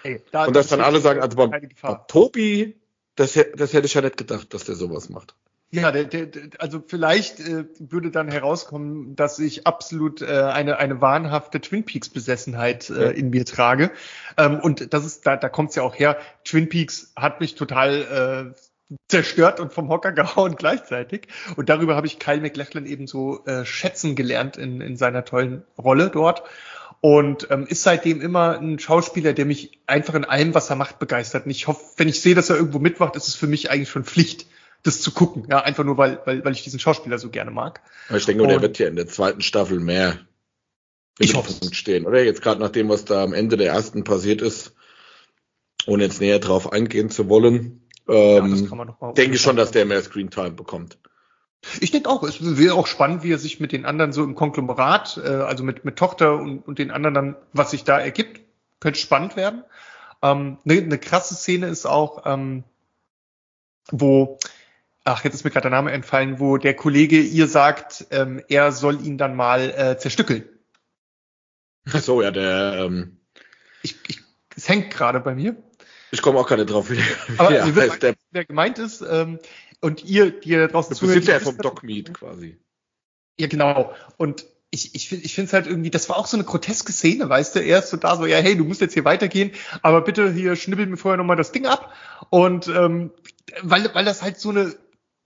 Ey, da, Und dass dann alle sagen, also beim, keine beim Gefahr. Tobi, das, hä- das hätte ich ja nicht gedacht, dass der sowas macht. Ja, der, der, der, also vielleicht äh, würde dann herauskommen, dass ich absolut äh, eine eine wahnhafte Twin Peaks Besessenheit äh, Ja. in mir trage. Ähm, und das ist da da kommt's ja auch her. Twin Peaks hat mich total äh, zerstört und vom Hocker gehauen gleichzeitig. Und darüber habe ich Kyle MacLachlan eben so äh, schätzen gelernt in in seiner tollen Rolle dort. Und ähm, ist seitdem immer ein Schauspieler, der mich einfach in allem, was er macht, begeistert. Und ich hoffe, wenn ich sehe, dass er irgendwo mitmacht, ist es für mich eigentlich schon Pflicht, das zu gucken. Ja, einfach nur, weil, weil, weil ich diesen Schauspieler so gerne mag. Aber ich denke, der Und wird ja in der zweiten Staffel mehr im ich hoffe Mittelpunkt es. stehen, oder? Jetzt gerade nach dem, was da am Ende der ersten passiert ist, ohne jetzt näher drauf eingehen zu wollen, Ja, das kann ähm, man noch mal denke ich schon, dass der mehr Screentime bekommt. Ich denke auch, es wäre auch spannend, wie er sich mit den anderen so im Konglomerat, äh, also mit, mit Tochter und, und den anderen dann, was sich da ergibt, könnte spannend werden. Ähm, eine, eine krasse Szene ist auch, ähm, wo, ach, jetzt ist mir gerade der Name entfallen, wo der Kollege ihr sagt, ähm, er soll ihn dann mal äh, zerstückeln. Ach so, ja, der, ähm, Ich, ich, es hängt gerade bei mir. ich komme auch gerade drauf, wie der, Aber wie der mir wird heißt. Der wer gemeint ist, ähm, und ihr, die ihr da draußen zuhört. Besitzer die vom wisst- Dogmeat quasi. Ja, genau. Und ich, ich finde ich finde es halt irgendwie, das war auch so eine groteske Szene, weißt du, er ist so da, so, ja, hey, du musst jetzt hier weitergehen, aber bitte hier schnibbel mir vorher nochmal das Ding ab. Und ähm, weil, weil das halt so eine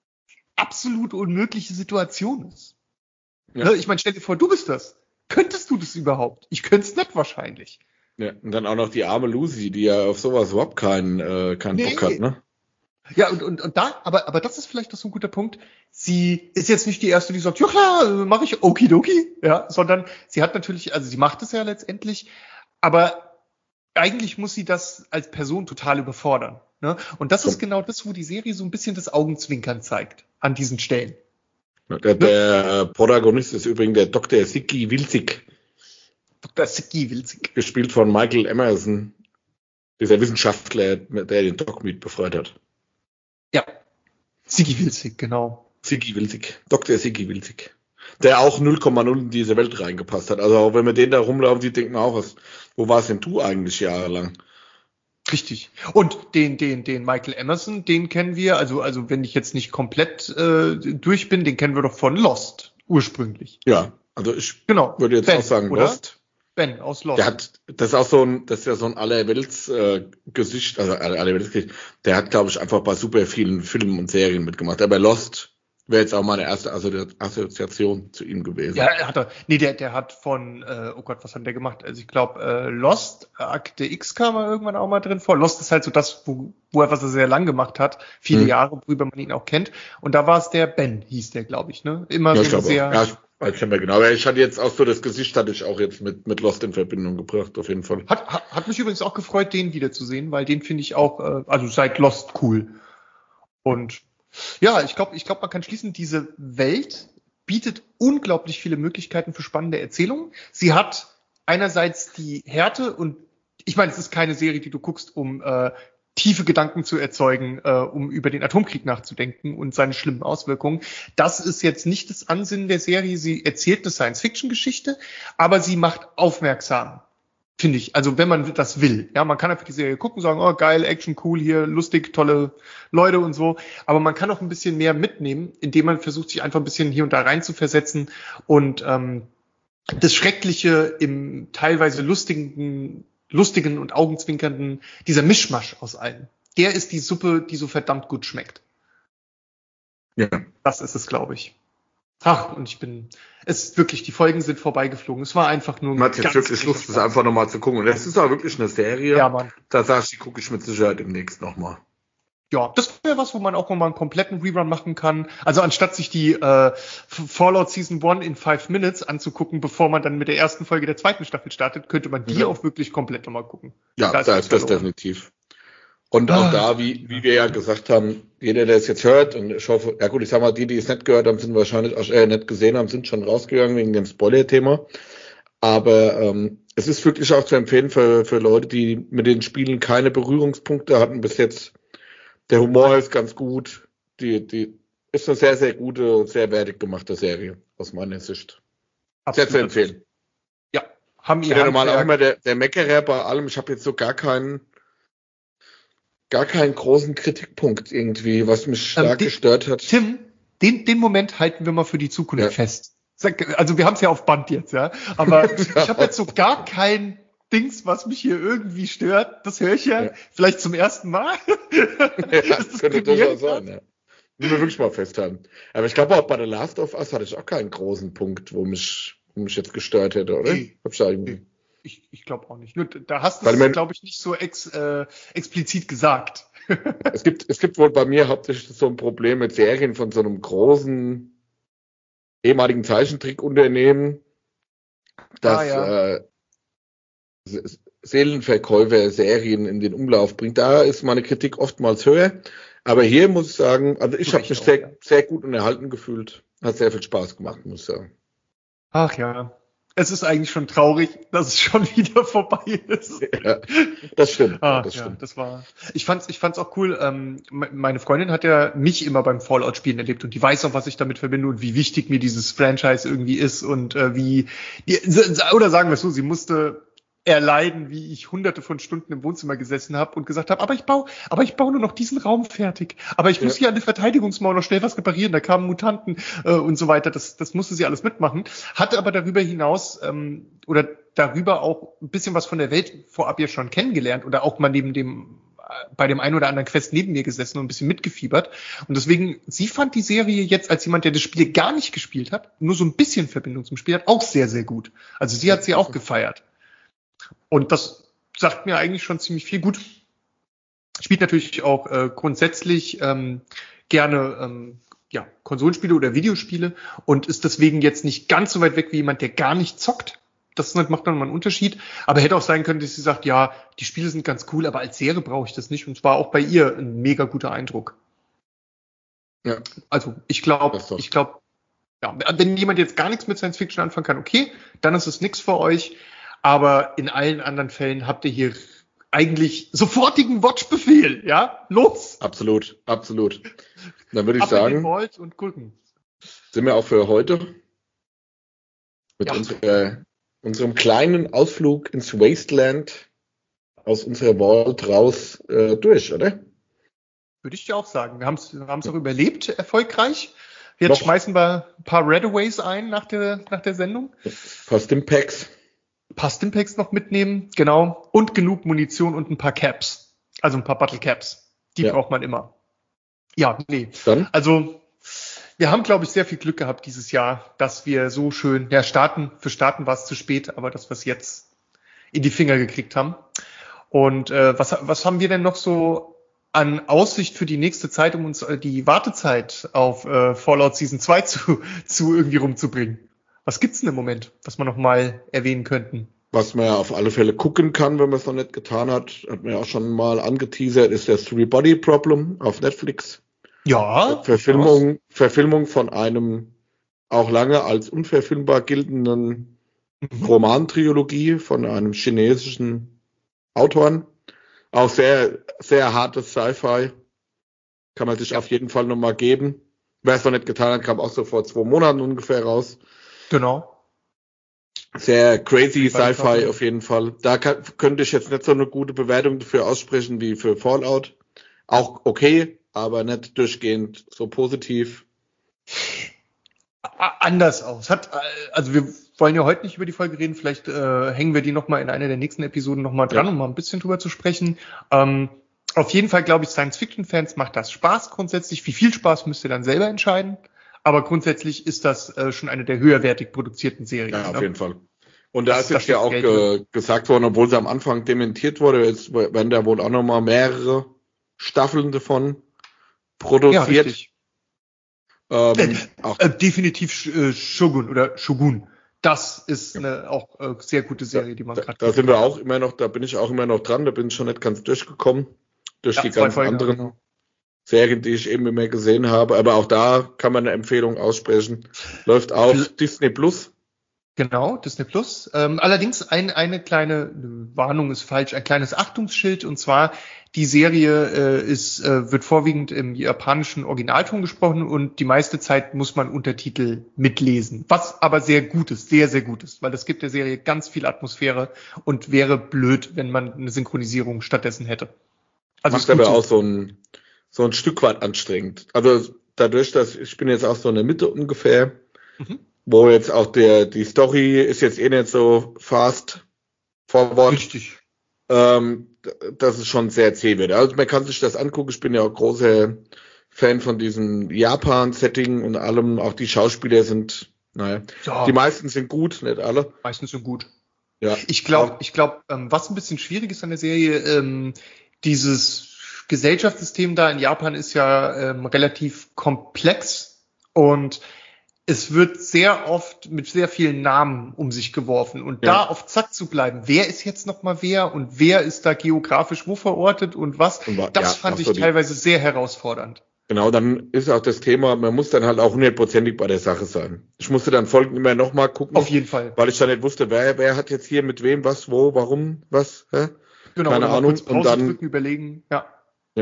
absolut unmögliche Situation ist. Ja. Ne? Ich meine, stell dir vor, du bist das. Könntest du das überhaupt? Ich könnte es nicht wahrscheinlich. Ja, und dann auch noch die arme Lucy, die ja auf sowas überhaupt keinen, äh, keinen Nee. Bock hat, ne? Ja, und, und, und da, aber, aber das ist vielleicht doch so ein guter Punkt. Sie ist jetzt nicht die erste, die sagt, ja klar, mache ich okidoki, ja, sondern sie hat natürlich, also sie macht es ja letztendlich, aber eigentlich muss sie das als Person total überfordern. Ne? Und das ist So. genau das, wo die Serie so ein bisschen das Augenzwinkern zeigt an diesen Stellen. Der, der äh, Protagonist ist übrigens der Doktor Siggi Wilzig, Doktor Siggi Wilzig. gespielt von Michael Emerson, dieser Wissenschaftler, der den Dogmeat befreit hat. Ja, Siggi Wilzig, genau. Siggi Wilzig, Doktor Siggi Wilzig. Der auch null Komma null in diese Welt reingepasst hat. Also auch wenn wir den da rumlaufen, die denken auch, was, wo warst denn du eigentlich jahrelang? Richtig. Und den, den, den Michael Emerson, den kennen wir, also, also wenn ich jetzt nicht komplett äh, durch bin, den kennen wir doch von Lost ursprünglich. Ja, also ich Genau. würde jetzt Ben, auch sagen oder? Lost. Ben aus Lost. Der hat, das ist auch so ein, das ist ja so ein allerwelts äh, Gesicht, also aller- allerwelts Gesicht. Der hat, glaube ich, einfach bei super vielen Filmen und Serien mitgemacht. Aber Lost wäre jetzt auch meine erste Assozi- Assoziation zu ihm gewesen. Ja, er hat er. Nee, der, der hat von, äh, oh Gott, was hat der gemacht? Also ich glaube, äh, Lost, Akte X kam er irgendwann auch mal drin vor. Lost ist halt so das, wo, wo er was er sehr lang gemacht hat, viele Hm. Jahre, worüber man ihn auch kennt. Und da war es der Ben, hieß der, glaube ich, ne? Immer Ja, so ich ein glaube sehr. auch. Ja, ich weiß nicht mehr genau. Aber ich hatte jetzt auch so das Gesicht, hatte ich auch jetzt mit, mit Lost in Verbindung gebracht, auf jeden Fall. Hat, hat, hat mich übrigens auch gefreut, den wiederzusehen, weil den finde ich auch, äh, also seit Lost cool. Und ja, ich glaube, ich glaube, man kann schließen, diese Welt bietet unglaublich viele Möglichkeiten für spannende Erzählungen. Sie hat einerseits die Härte und ich meine, es ist keine Serie, die du guckst, um äh, tiefe Gedanken zu erzeugen, äh, um über den Atomkrieg nachzudenken und seine schlimmen Auswirkungen. Das ist jetzt nicht das Ansinnen der Serie. Sie erzählt eine Science-Fiction-Geschichte, aber sie macht aufmerksam. Finde ich. Also wenn man das will. Ja, man kann einfach die Serie gucken, sagen, oh geil, Action, cool, hier, lustig, tolle Leute und so. Aber man kann auch ein bisschen mehr mitnehmen, indem man versucht, sich einfach ein bisschen hier und da rein zu versetzen und ähm, das Schreckliche im teilweise lustigen, lustigen und augenzwinkernden, dieser Mischmasch aus allem. Der ist die Suppe, die so verdammt gut schmeckt. Ja. Das ist es, glaube ich. Ach, und ich bin, es ist wirklich, die Folgen sind vorbeigeflogen. Es war einfach nur ein Man hat jetzt wirklich Lust, das einfach nochmal zu gucken. Und es ist auch wirklich eine Serie. Ja, Mann. Da sagst du, die gucke ich mit Sicherheit demnächst nochmal. Ja, das wäre was, wo man auch mal einen kompletten Rerun machen kann. Also anstatt sich die äh, Fallout Season eins in five Minutes anzugucken, bevor man dann mit der ersten Folge der zweiten Staffel startet, könnte man die Ja. auch wirklich komplett nochmal gucken. Ja, Da da ist ist das verloren. definitiv. Und Ah. auch da, wie, wie wir ja gesagt haben, jeder, der es jetzt hört, und ich hoffe, ja gut, ich sag mal, die, die es nicht gehört haben, sind wahrscheinlich, auch, äh, nicht gesehen haben, sind schon rausgegangen wegen dem Spoiler-Thema. Aber ähm, es ist wirklich auch zu empfehlen für, für Leute, die mit den Spielen keine Berührungspunkte hatten bis jetzt. Der Humor ist ganz gut. Die, die ist eine sehr, sehr gute, sehr wertig gemachte Serie, aus meiner Sicht. Sehr zu empfehlen. Ja, haben Ich ihr bin ja normal auch Handwerk. immer der, der Meckerer bei allem. Ich habe jetzt so gar keinen, gar keinen großen Kritikpunkt irgendwie, was mich Ähm, stark die- gestört hat. Tim, den, den Moment halten wir mal für die Zukunft Ja. fest. Sag- Also wir haben es ja auf Band jetzt, ja. Aber ich habe jetzt so gar kein Dings, was mich hier irgendwie stört. Das höre ich ja, Ja. vielleicht zum ersten Mal. Ja, Ist das könnte Premiere durchaus sein, ja. Müssen wir wirklich mal festhalten. Aber ich glaube auch bei The Last of Us hatte ich auch keinen großen Punkt, wo mich, wo mich jetzt gestört hätte, oder? Nee. Hab ich da irgendwie- Ich, ich glaube auch nicht. Nur da hast du Weil es, man- glaube ich, nicht so ex, äh, explizit gesagt. Es gibt, es gibt wohl bei mir hauptsächlich so ein Problem mit Serien von so einem großen ehemaligen Zeichentrickunternehmen, das Ah, ja. äh, Se- Seelenverkäufer Serien in den Umlauf bringt. Da ist meine Kritik oftmals höher. Aber hier muss ich sagen, also ich Zu habe Recht mich auch, sehr, ja. sehr gut unterhalten gefühlt. Hat sehr viel Spaß gemacht, muss ich sagen. Ach ja. Es ist eigentlich schon traurig, dass es schon wieder vorbei ist. Ja, das stimmt. Ah, ja, das ja, stimmt. das war. Ich fand's, ich fand's auch cool. Ähm, me- meine Freundin hat ja mich immer beim Fallout-Spielen erlebt und die weiß auch, was ich damit verbinde und wie wichtig mir dieses Franchise irgendwie ist und äh, wie die, oder sagen wir es so, sie musste erleiden, wie ich hunderte von Stunden im Wohnzimmer gesessen habe und gesagt habe, aber ich baue, aber ich baue nur noch diesen Raum fertig. Aber ich muss Ja. hier an der Verteidigungsmauer noch schnell was reparieren. Da kamen Mutanten äh, und so weiter. Das, das musste sie alles mitmachen. Hatte aber darüber hinaus ähm, oder darüber auch ein bisschen was von der Welt vorab ja schon kennengelernt oder auch mal neben dem äh, bei dem einen oder anderen Quest neben mir gesessen und ein bisschen mitgefiebert. Und deswegen, sie fand die Serie jetzt als jemand, der das Spiel gar nicht gespielt hat, nur so ein bisschen Verbindung zum Spiel hat, auch sehr, sehr gut. Also sie hat sie auch gefeiert. Und das sagt mir eigentlich schon ziemlich viel. Gut, spielt natürlich auch äh, grundsätzlich ähm, gerne ähm, ja, Konsolenspiele oder Videospiele und ist deswegen jetzt nicht ganz so weit weg wie jemand, der gar nicht zockt. Das macht dann mal einen Unterschied. Aber hätte auch sein können, dass sie sagt, ja, die Spiele sind ganz cool, aber als Serie brauche ich das nicht. Und zwar auch bei ihr ein mega guter Eindruck. Ja. Also ich glaube, Das ist doch- ich glaube, ja, wenn jemand jetzt gar nichts mit Science Fiction anfangen kann, okay, dann ist es nichts für euch. Aber in allen anderen Fällen habt ihr hier eigentlich sofortigen Watchbefehl, ja? Los! Absolut, absolut. Dann würde ich Ab in den sagen, Vault und gucken. sind wir auch für heute mit Ja. unserer, unserem kleinen Ausflug ins Wasteland aus unserer Vault raus äh, durch, oder? Würde ich dir auch sagen. Wir haben es wir haben's auch überlebt, erfolgreich. Jetzt Noch. schmeißen wir ein paar Redaways ein nach der, nach der Sendung. Ein paar Stimpacks. Ein paar Stimpacks noch mitnehmen, genau. Und genug Munition und ein paar Caps. Also ein paar Battle Caps. Die Ja. braucht man immer. Ja, nee. Dann, Also, wir haben, glaube ich, sehr viel Glück gehabt dieses Jahr, dass wir so schön, ja, starten, für starten war es zu spät, aber dass wir es jetzt in die Finger gekriegt haben. Und äh, was, was haben wir denn noch so an Aussicht für die nächste Zeit, um uns äh, die Wartezeit auf äh, Fallout Season zwei zu, zu irgendwie rumzubringen? Was gibt's denn im Moment, was wir noch mal erwähnen könnten? was man ja auf alle Fälle gucken kann, wenn man es noch nicht getan hat, hat man ja auch schon mal angeteasert, ist das Three Body Problem auf Netflix. Ja, Verfilmung, Verfilmung von einem auch lange als unverfilmbar geltenden Mhm. Romantrilogie von einem chinesischen Autoren. Auch sehr, sehr hartes Sci-Fi. Kann man sich auf jeden Fall nochmal geben. Wer es noch nicht getan hat, kam auch so vor zwei Monaten ungefähr raus. Genau. Sehr crazy Sci-Fi. Sci-Fi auf jeden Fall. Da kann, könnte ich jetzt nicht so eine gute Bewertung dafür aussprechen wie für Fallout. Auch okay, aber nicht durchgehend so positiv. A- Anders aus. Hat, äh, also wir wollen ja heute nicht über die Folge reden, vielleicht äh, hängen wir die nochmal in einer der nächsten Episoden nochmal dran, Ja. um mal ein bisschen drüber zu sprechen. Ähm, auf jeden Fall glaube ich, Science-Fiction-Fans macht das Spaß grundsätzlich. Wie viel Spaß müsst ihr dann selber entscheiden. Aber grundsätzlich ist das äh, schon eine der höherwertig produzierten Serien. Ja, auf ne? jeden Fall. Und da Das- ist das jetzt ja ist auch Geld ge gesagt worden, obwohl sie am Anfang dementiert wurde, jetzt werden da wohl auch nochmal mehrere Staffeln davon Ja, produziert. richtig. ähm, auch, Äh, definitiv Sh- äh, Shogun oder Shogun. Das ist eine auch äh, sehr gute Serie, die man da, gerade da sind wir auch immer noch, da bin ich auch immer noch dran, da bin ich schon nicht ganz durchgekommen. Durch Ja, die zwei ganzen Folgen, anderen genau. Serien, die ich eben immer gesehen habe. Aber auch da kann man eine Empfehlung aussprechen. Läuft auf Fl- Disney Plus. Genau, Disney Plus. Ähm, allerdings ein, eine kleine Warnung ist falsch, ein kleines Achtungsschild, und zwar die Serie äh, ist, äh, wird vorwiegend im japanischen Originalton gesprochen und die meiste Zeit muss man Untertitel mitlesen, was aber sehr gut ist, sehr, sehr gut ist, weil das gibt der Serie ganz viel Atmosphäre und wäre blöd, wenn man eine Synchronisierung stattdessen hätte. Also macht aber auch so ein, so ein Stück weit anstrengend. Also dadurch, dass ich bin jetzt auch so in der Mitte ungefähr, mhm. wo jetzt auch der, die Story ist jetzt eh nicht so fast forward. Richtig. Ähm, dass es schon sehr zäh wird. Also man kann sich das angucken. Ich bin ja auch großer Fan von diesem Japan-Setting und allem. Auch die Schauspieler sind, naja, ja. Die meisten sind gut, nicht alle. Meistens sind gut. Ja. Ich glaube, ich glaube, ähm, was ein bisschen schwierig ist an der Serie, ähm, dieses Gesellschaftssystem da in Japan ist ja ähm, relativ komplex und es wird sehr oft mit sehr vielen Namen um sich geworfen und ja. Da auf Zack zu bleiben, wer ist jetzt nochmal wer und wer ist da geografisch wo verortet und was, und war, das ja, fand ich teilweise die, sehr herausfordernd. Genau, dann ist auch das Thema, man muss dann halt auch hundertprozentig bei der Sache sein. Ich musste dann Folgen immer nochmal gucken. Auf jeden Fall. Weil ich dann nicht wusste, wer, wer hat jetzt hier mit wem, was, wo, warum, was, hä? Genau, keine Ahnung. Kurz Pause und dann drücken, überlegen, ja. Ja.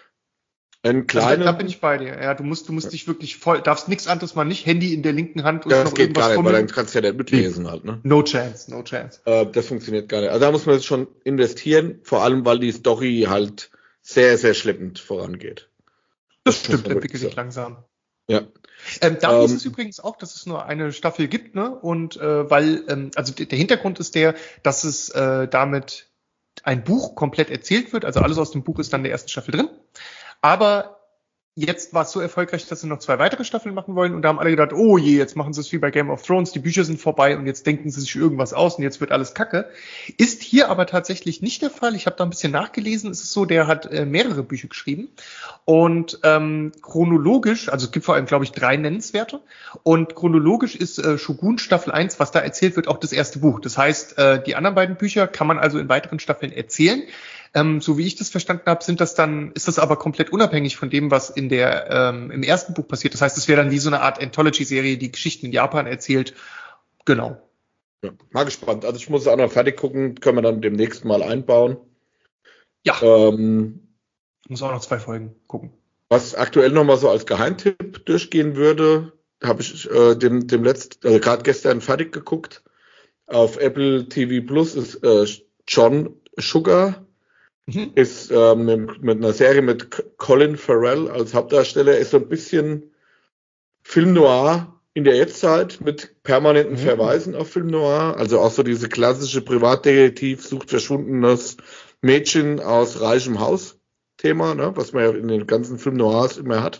Ein kleiner, also, da bin ich bei dir. Ja, du musst, du musst ja. dich wirklich voll, darfst nichts anderes mal nicht, Handy in der linken Hand und ja, noch das geht irgendwas gar nicht, fummeln. weil dann kannst du ja nicht mitlesen nee. halt, ne? No chance, no chance. Äh, das funktioniert gar nicht. Also da muss man jetzt schon investieren, vor allem, weil die Story halt sehr, sehr schleppend vorangeht. Das, das stimmt, entwickelt sich langsam. Ja. Ähm, da ähm, ist es übrigens auch, dass es nur eine Staffel gibt, ne? Und äh, weil, ähm, also d- der Hintergrund ist der, dass es äh, damit ein Buch komplett erzählt wird, also alles aus dem Buch ist dann in der ersten Staffel drin. Aber jetzt war es so erfolgreich, dass sie noch zwei weitere Staffeln machen wollen und da haben alle gedacht, oh je, jetzt machen sie es wie bei Game of Thrones, die Bücher sind vorbei und jetzt denken sie sich irgendwas aus und jetzt wird alles Kacke. Ist hier aber tatsächlich nicht der Fall. Ich habe da ein bisschen nachgelesen. Es ist so, der hat äh, mehrere Bücher geschrieben und ähm, chronologisch, also es gibt vor allem, glaube ich, drei nennenswerte und chronologisch ist äh, Shogun Staffel eins, was da erzählt wird, auch das erste Buch. Das heißt, äh, die anderen beiden Bücher kann man also in weiteren Staffeln erzählen. Ähm, so wie ich das verstanden habe, sind das dann, ist das aber komplett unabhängig von dem, was in der ähm, im ersten Buch passiert. Das heißt, es wäre dann wie so eine Art Anthology-Serie, die Geschichten in Japan erzählt. Genau. Ja, mal gespannt. Also ich muss es auch noch fertig gucken, können wir dann demnächst mal einbauen. Ja. Ähm, ich muss auch noch zwei Folgen gucken. Was aktuell nochmal so als Geheimtipp durchgehen würde, habe ich äh, dem, dem letzten, also gerade gestern fertig geguckt. Auf Apple T V Plus ist äh, John Sugar. Mhm. Ist ähm, mit, mit einer Serie mit Colin Farrell als Hauptdarsteller, ist so ein bisschen Film Noir in der Jetztzeit mit permanenten mhm. Verweisen auf Film Noir. Also auch so diese klassische Privatdetektiv sucht verschwundenes Mädchen aus reichem Haus Thema, ne, was man ja in den ganzen Film Noirs immer hat.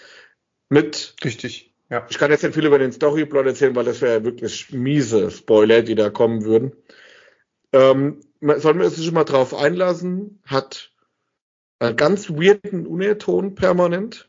Mit, richtig, ja. Ich kann jetzt nicht viel über den Storyplot erzählen, weil das wäre ja wirklich miese Spoiler, die da kommen würden. Ähm, soll man sich mal drauf einlassen, hat einen ganz weirden Unterton permanent.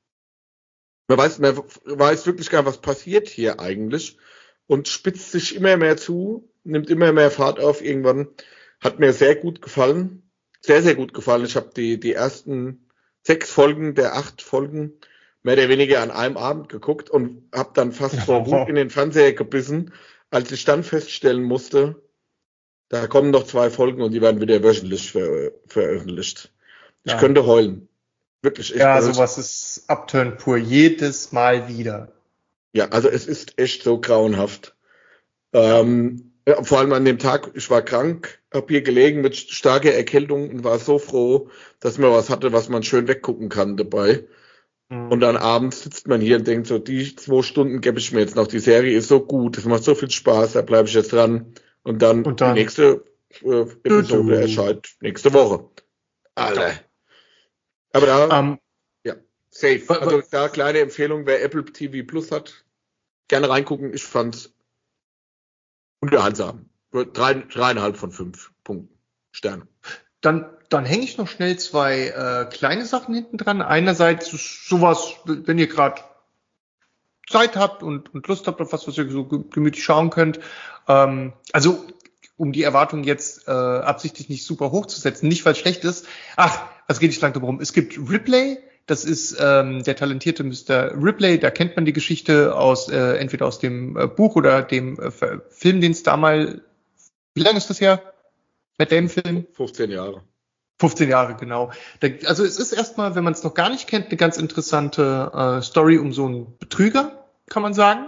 Man weiß, man weiß wirklich gar nicht, was passiert hier eigentlich und spitzt sich immer mehr zu, nimmt immer mehr Fahrt auf irgendwann. Hat mir sehr gut gefallen, sehr, sehr gut gefallen. Ich habe die, die ersten sechs Folgen der acht Folgen mehr oder weniger an einem Abend geguckt und habe dann fast vor Wut in den Fernseher gebissen, als ich dann feststellen musste, da kommen noch zwei Folgen und die werden wieder wöchentlich ver- veröffentlicht. Ich ja. könnte heulen. Wirklich. Ja, also sowas ist Upturn pur. Jedes Mal wieder. Ja, also es ist echt so grauenhaft. Ja. Ähm, ja, vor allem an dem Tag, ich war krank, hab hier gelegen mit starker Erkältung und war so froh, dass man was hatte, was man schön weggucken kann dabei. Mhm. Und dann abends sitzt man hier und denkt so, die zwei Stunden gebe ich mir jetzt noch. Die Serie ist so gut, es macht so viel Spaß, da bleibe ich jetzt dran. Und dann, und dann die nächste äh, Episode erscheint nächste Woche. Alle. Aber da, um, ja, safe. Also da kleine Empfehlung, wer Apple T V Plus hat, gerne reingucken. Ich fand's unterhaltsam. Drei, dreieinhalb von fünf Punkten. Sterne. Dann, dann hänge ich noch schnell zwei äh, kleine Sachen hinten dran. Einerseits sowas, wenn ihr gerade Zeit habt und, und Lust habt auf was, was ihr so gemütlich schauen könnt. Ähm, also, um die Erwartung jetzt äh, absichtlich nicht super hoch zu setzen, nicht weil es schlecht ist. Ach, es geht nicht lang darum. Es gibt Ripley, Das ist ähm, der talentierte Mister Ripley. Da kennt man die Geschichte aus äh, entweder aus dem äh, Buch oder dem äh, Film, den es damals. Wie lange ist das her? Mit dem Film? fünfzehn Jahre. fünfzehn Jahre, genau. Da, also es ist erstmal, wenn man es noch gar nicht kennt, eine ganz interessante äh, Story um so einen Betrüger, kann man sagen.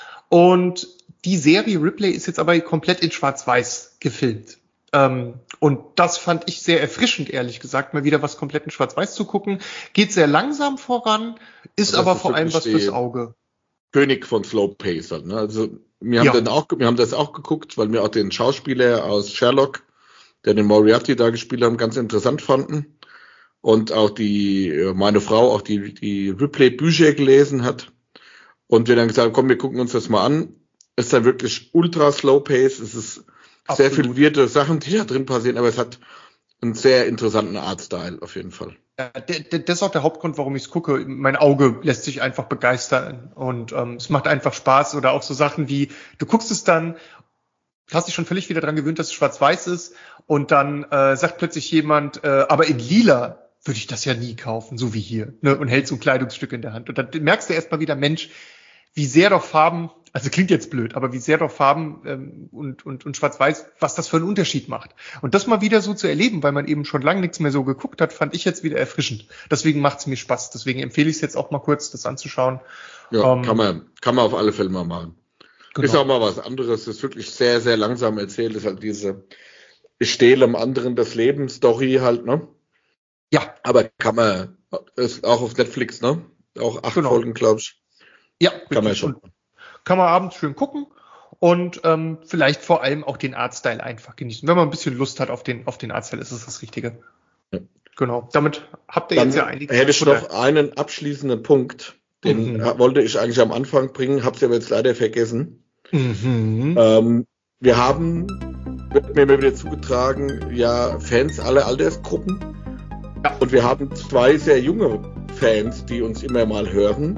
Und die Serie Ripley ist jetzt aber komplett in Schwarz-Weiß gefilmt. Ähm, und das fand ich sehr erfrischend, ehrlich gesagt, mal wieder was komplett in Schwarz-Weiß zu gucken. Geht sehr langsam voran, ist aber, aber vor allem was fürs Auge. König von Slow Pace halt, ne? Also wir haben, ja. den auch, wir haben das auch geguckt, weil wir auch den Schauspieler aus Sherlock, der den Moriarty da gespielt haben, ganz interessant fanden. Und auch die, meine Frau auch die, die Ripley-Bücher gelesen hat. Und wir dann gesagt haben, komm, wir gucken uns das mal an. Es ist dann wirklich ultra Slow Pace. Es ist Absolut. Sehr viele weirde Sachen, die da drin passieren, aber es hat einen sehr interessanten Artstyle auf jeden Fall. Ja, das ist auch der Hauptgrund, warum ich es gucke. Mein Auge lässt sich einfach begeistern und ähm, es macht einfach Spaß. Oder auch so Sachen wie, du guckst es dann, hast dich schon völlig wieder dran gewöhnt, dass es schwarz-weiß ist und dann äh, sagt plötzlich jemand, äh, aber in lila würde ich das ja nie kaufen, so wie hier, ne? Und hält so ein Kleidungsstück in der Hand. Und dann merkst du erstmal wieder, Mensch, wie sehr doch Farben, also klingt jetzt blöd, aber wie sehr doch Farben ähm, und, und, und Schwarz-Weiß, was das für einen Unterschied macht. Und das mal wieder so zu erleben, weil man eben schon lange nichts mehr so geguckt hat, fand ich jetzt wieder erfrischend. Deswegen macht es mir Spaß. Deswegen empfehle ich es jetzt auch mal kurz, das anzuschauen. Ja, ähm, kann man kann man auf alle Fälle mal machen. Genau. Ist auch mal was anderes. Ist wirklich sehr, sehr langsam erzählt. Ist halt diese Ich stehle am anderen das Leben Story halt, ne? Ja. Aber kann man, ist auch auf Netflix, ne? Auch acht genau. Folgen, glaube ich. Ja, kann man schon. Kann man abends schön gucken und ähm, vielleicht vor allem auch den Artstyle einfach genießen. Wenn man ein bisschen Lust hat auf den auf den Artstyle, ist es das Richtige. Ja. Genau. Damit habt ihr Dann jetzt ja einige. Hätte ich noch einen abschließenden Punkt, den mhm. wollte ich eigentlich am Anfang bringen, hab's aber jetzt leider vergessen. Mhm. Ähm, wir haben, wird mir wieder zugetragen, ja Fans aller Altersgruppen. Ja. Und wir haben zwei sehr junge Fans, die uns immer mal hören.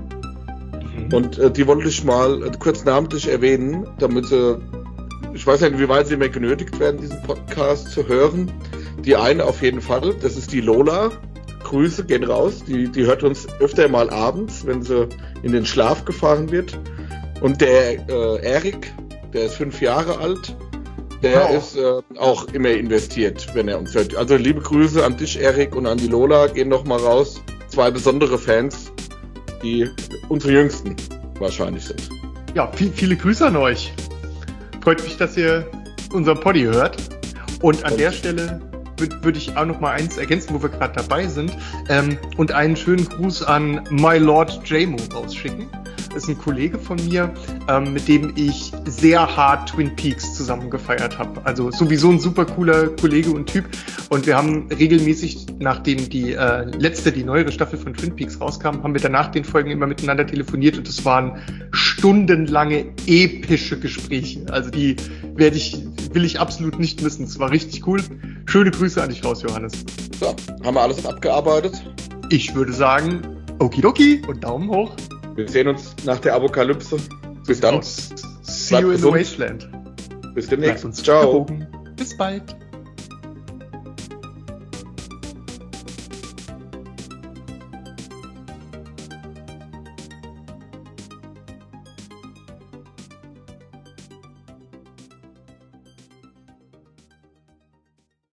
Und äh, die wollte ich mal äh, kurz namentlich erwähnen, damit sie, ich weiß nicht, wie weit sie mehr genötigt werden, diesen Podcast zu hören. Die eine auf jeden Fall, das ist die Lola. Grüße gehen raus. Die, die hört uns öfter mal abends, wenn sie in den Schlaf gefahren wird. Und der äh, Erik, der ist fünf Jahre alt, der wow. ist äh, auch immer investiert, wenn er uns hört. Also liebe Grüße an dich, Erik, und an die Lola. Gehen noch mal raus. Zwei besondere Fans, die unsere Jüngsten wahrscheinlich sind. Ja, viel, viele Grüße an euch. Freut mich, dass ihr unseren Poddy hört. Und an und der Stelle würde würd ich auch noch mal eins ergänzen, wo wir gerade dabei sind, ähm, und einen schönen Gruß an My Lord J-Mo rausschicken. Das ist ein Kollege von mir, ähm, mit dem ich sehr hart Twin Peaks zusammen gefeiert habe. Also sowieso ein super cooler Kollege und Typ. Und wir haben regelmäßig, nachdem die äh, letzte, die neuere Staffel von Twin Peaks rauskam, haben wir danach den Folgen immer miteinander telefoniert und es waren stundenlange epische Gespräche. Also die werde ich, will ich absolut nicht missen. Es war richtig cool. Schöne Grüße an dich raus, Johannes. So, haben wir alles abgearbeitet? Ich würde sagen, okidoki und Daumen hoch. Wir sehen uns nach der Apokalypse. Bis dann. See you in the wasteland. Bis demnächst. Ciao. Bis bald.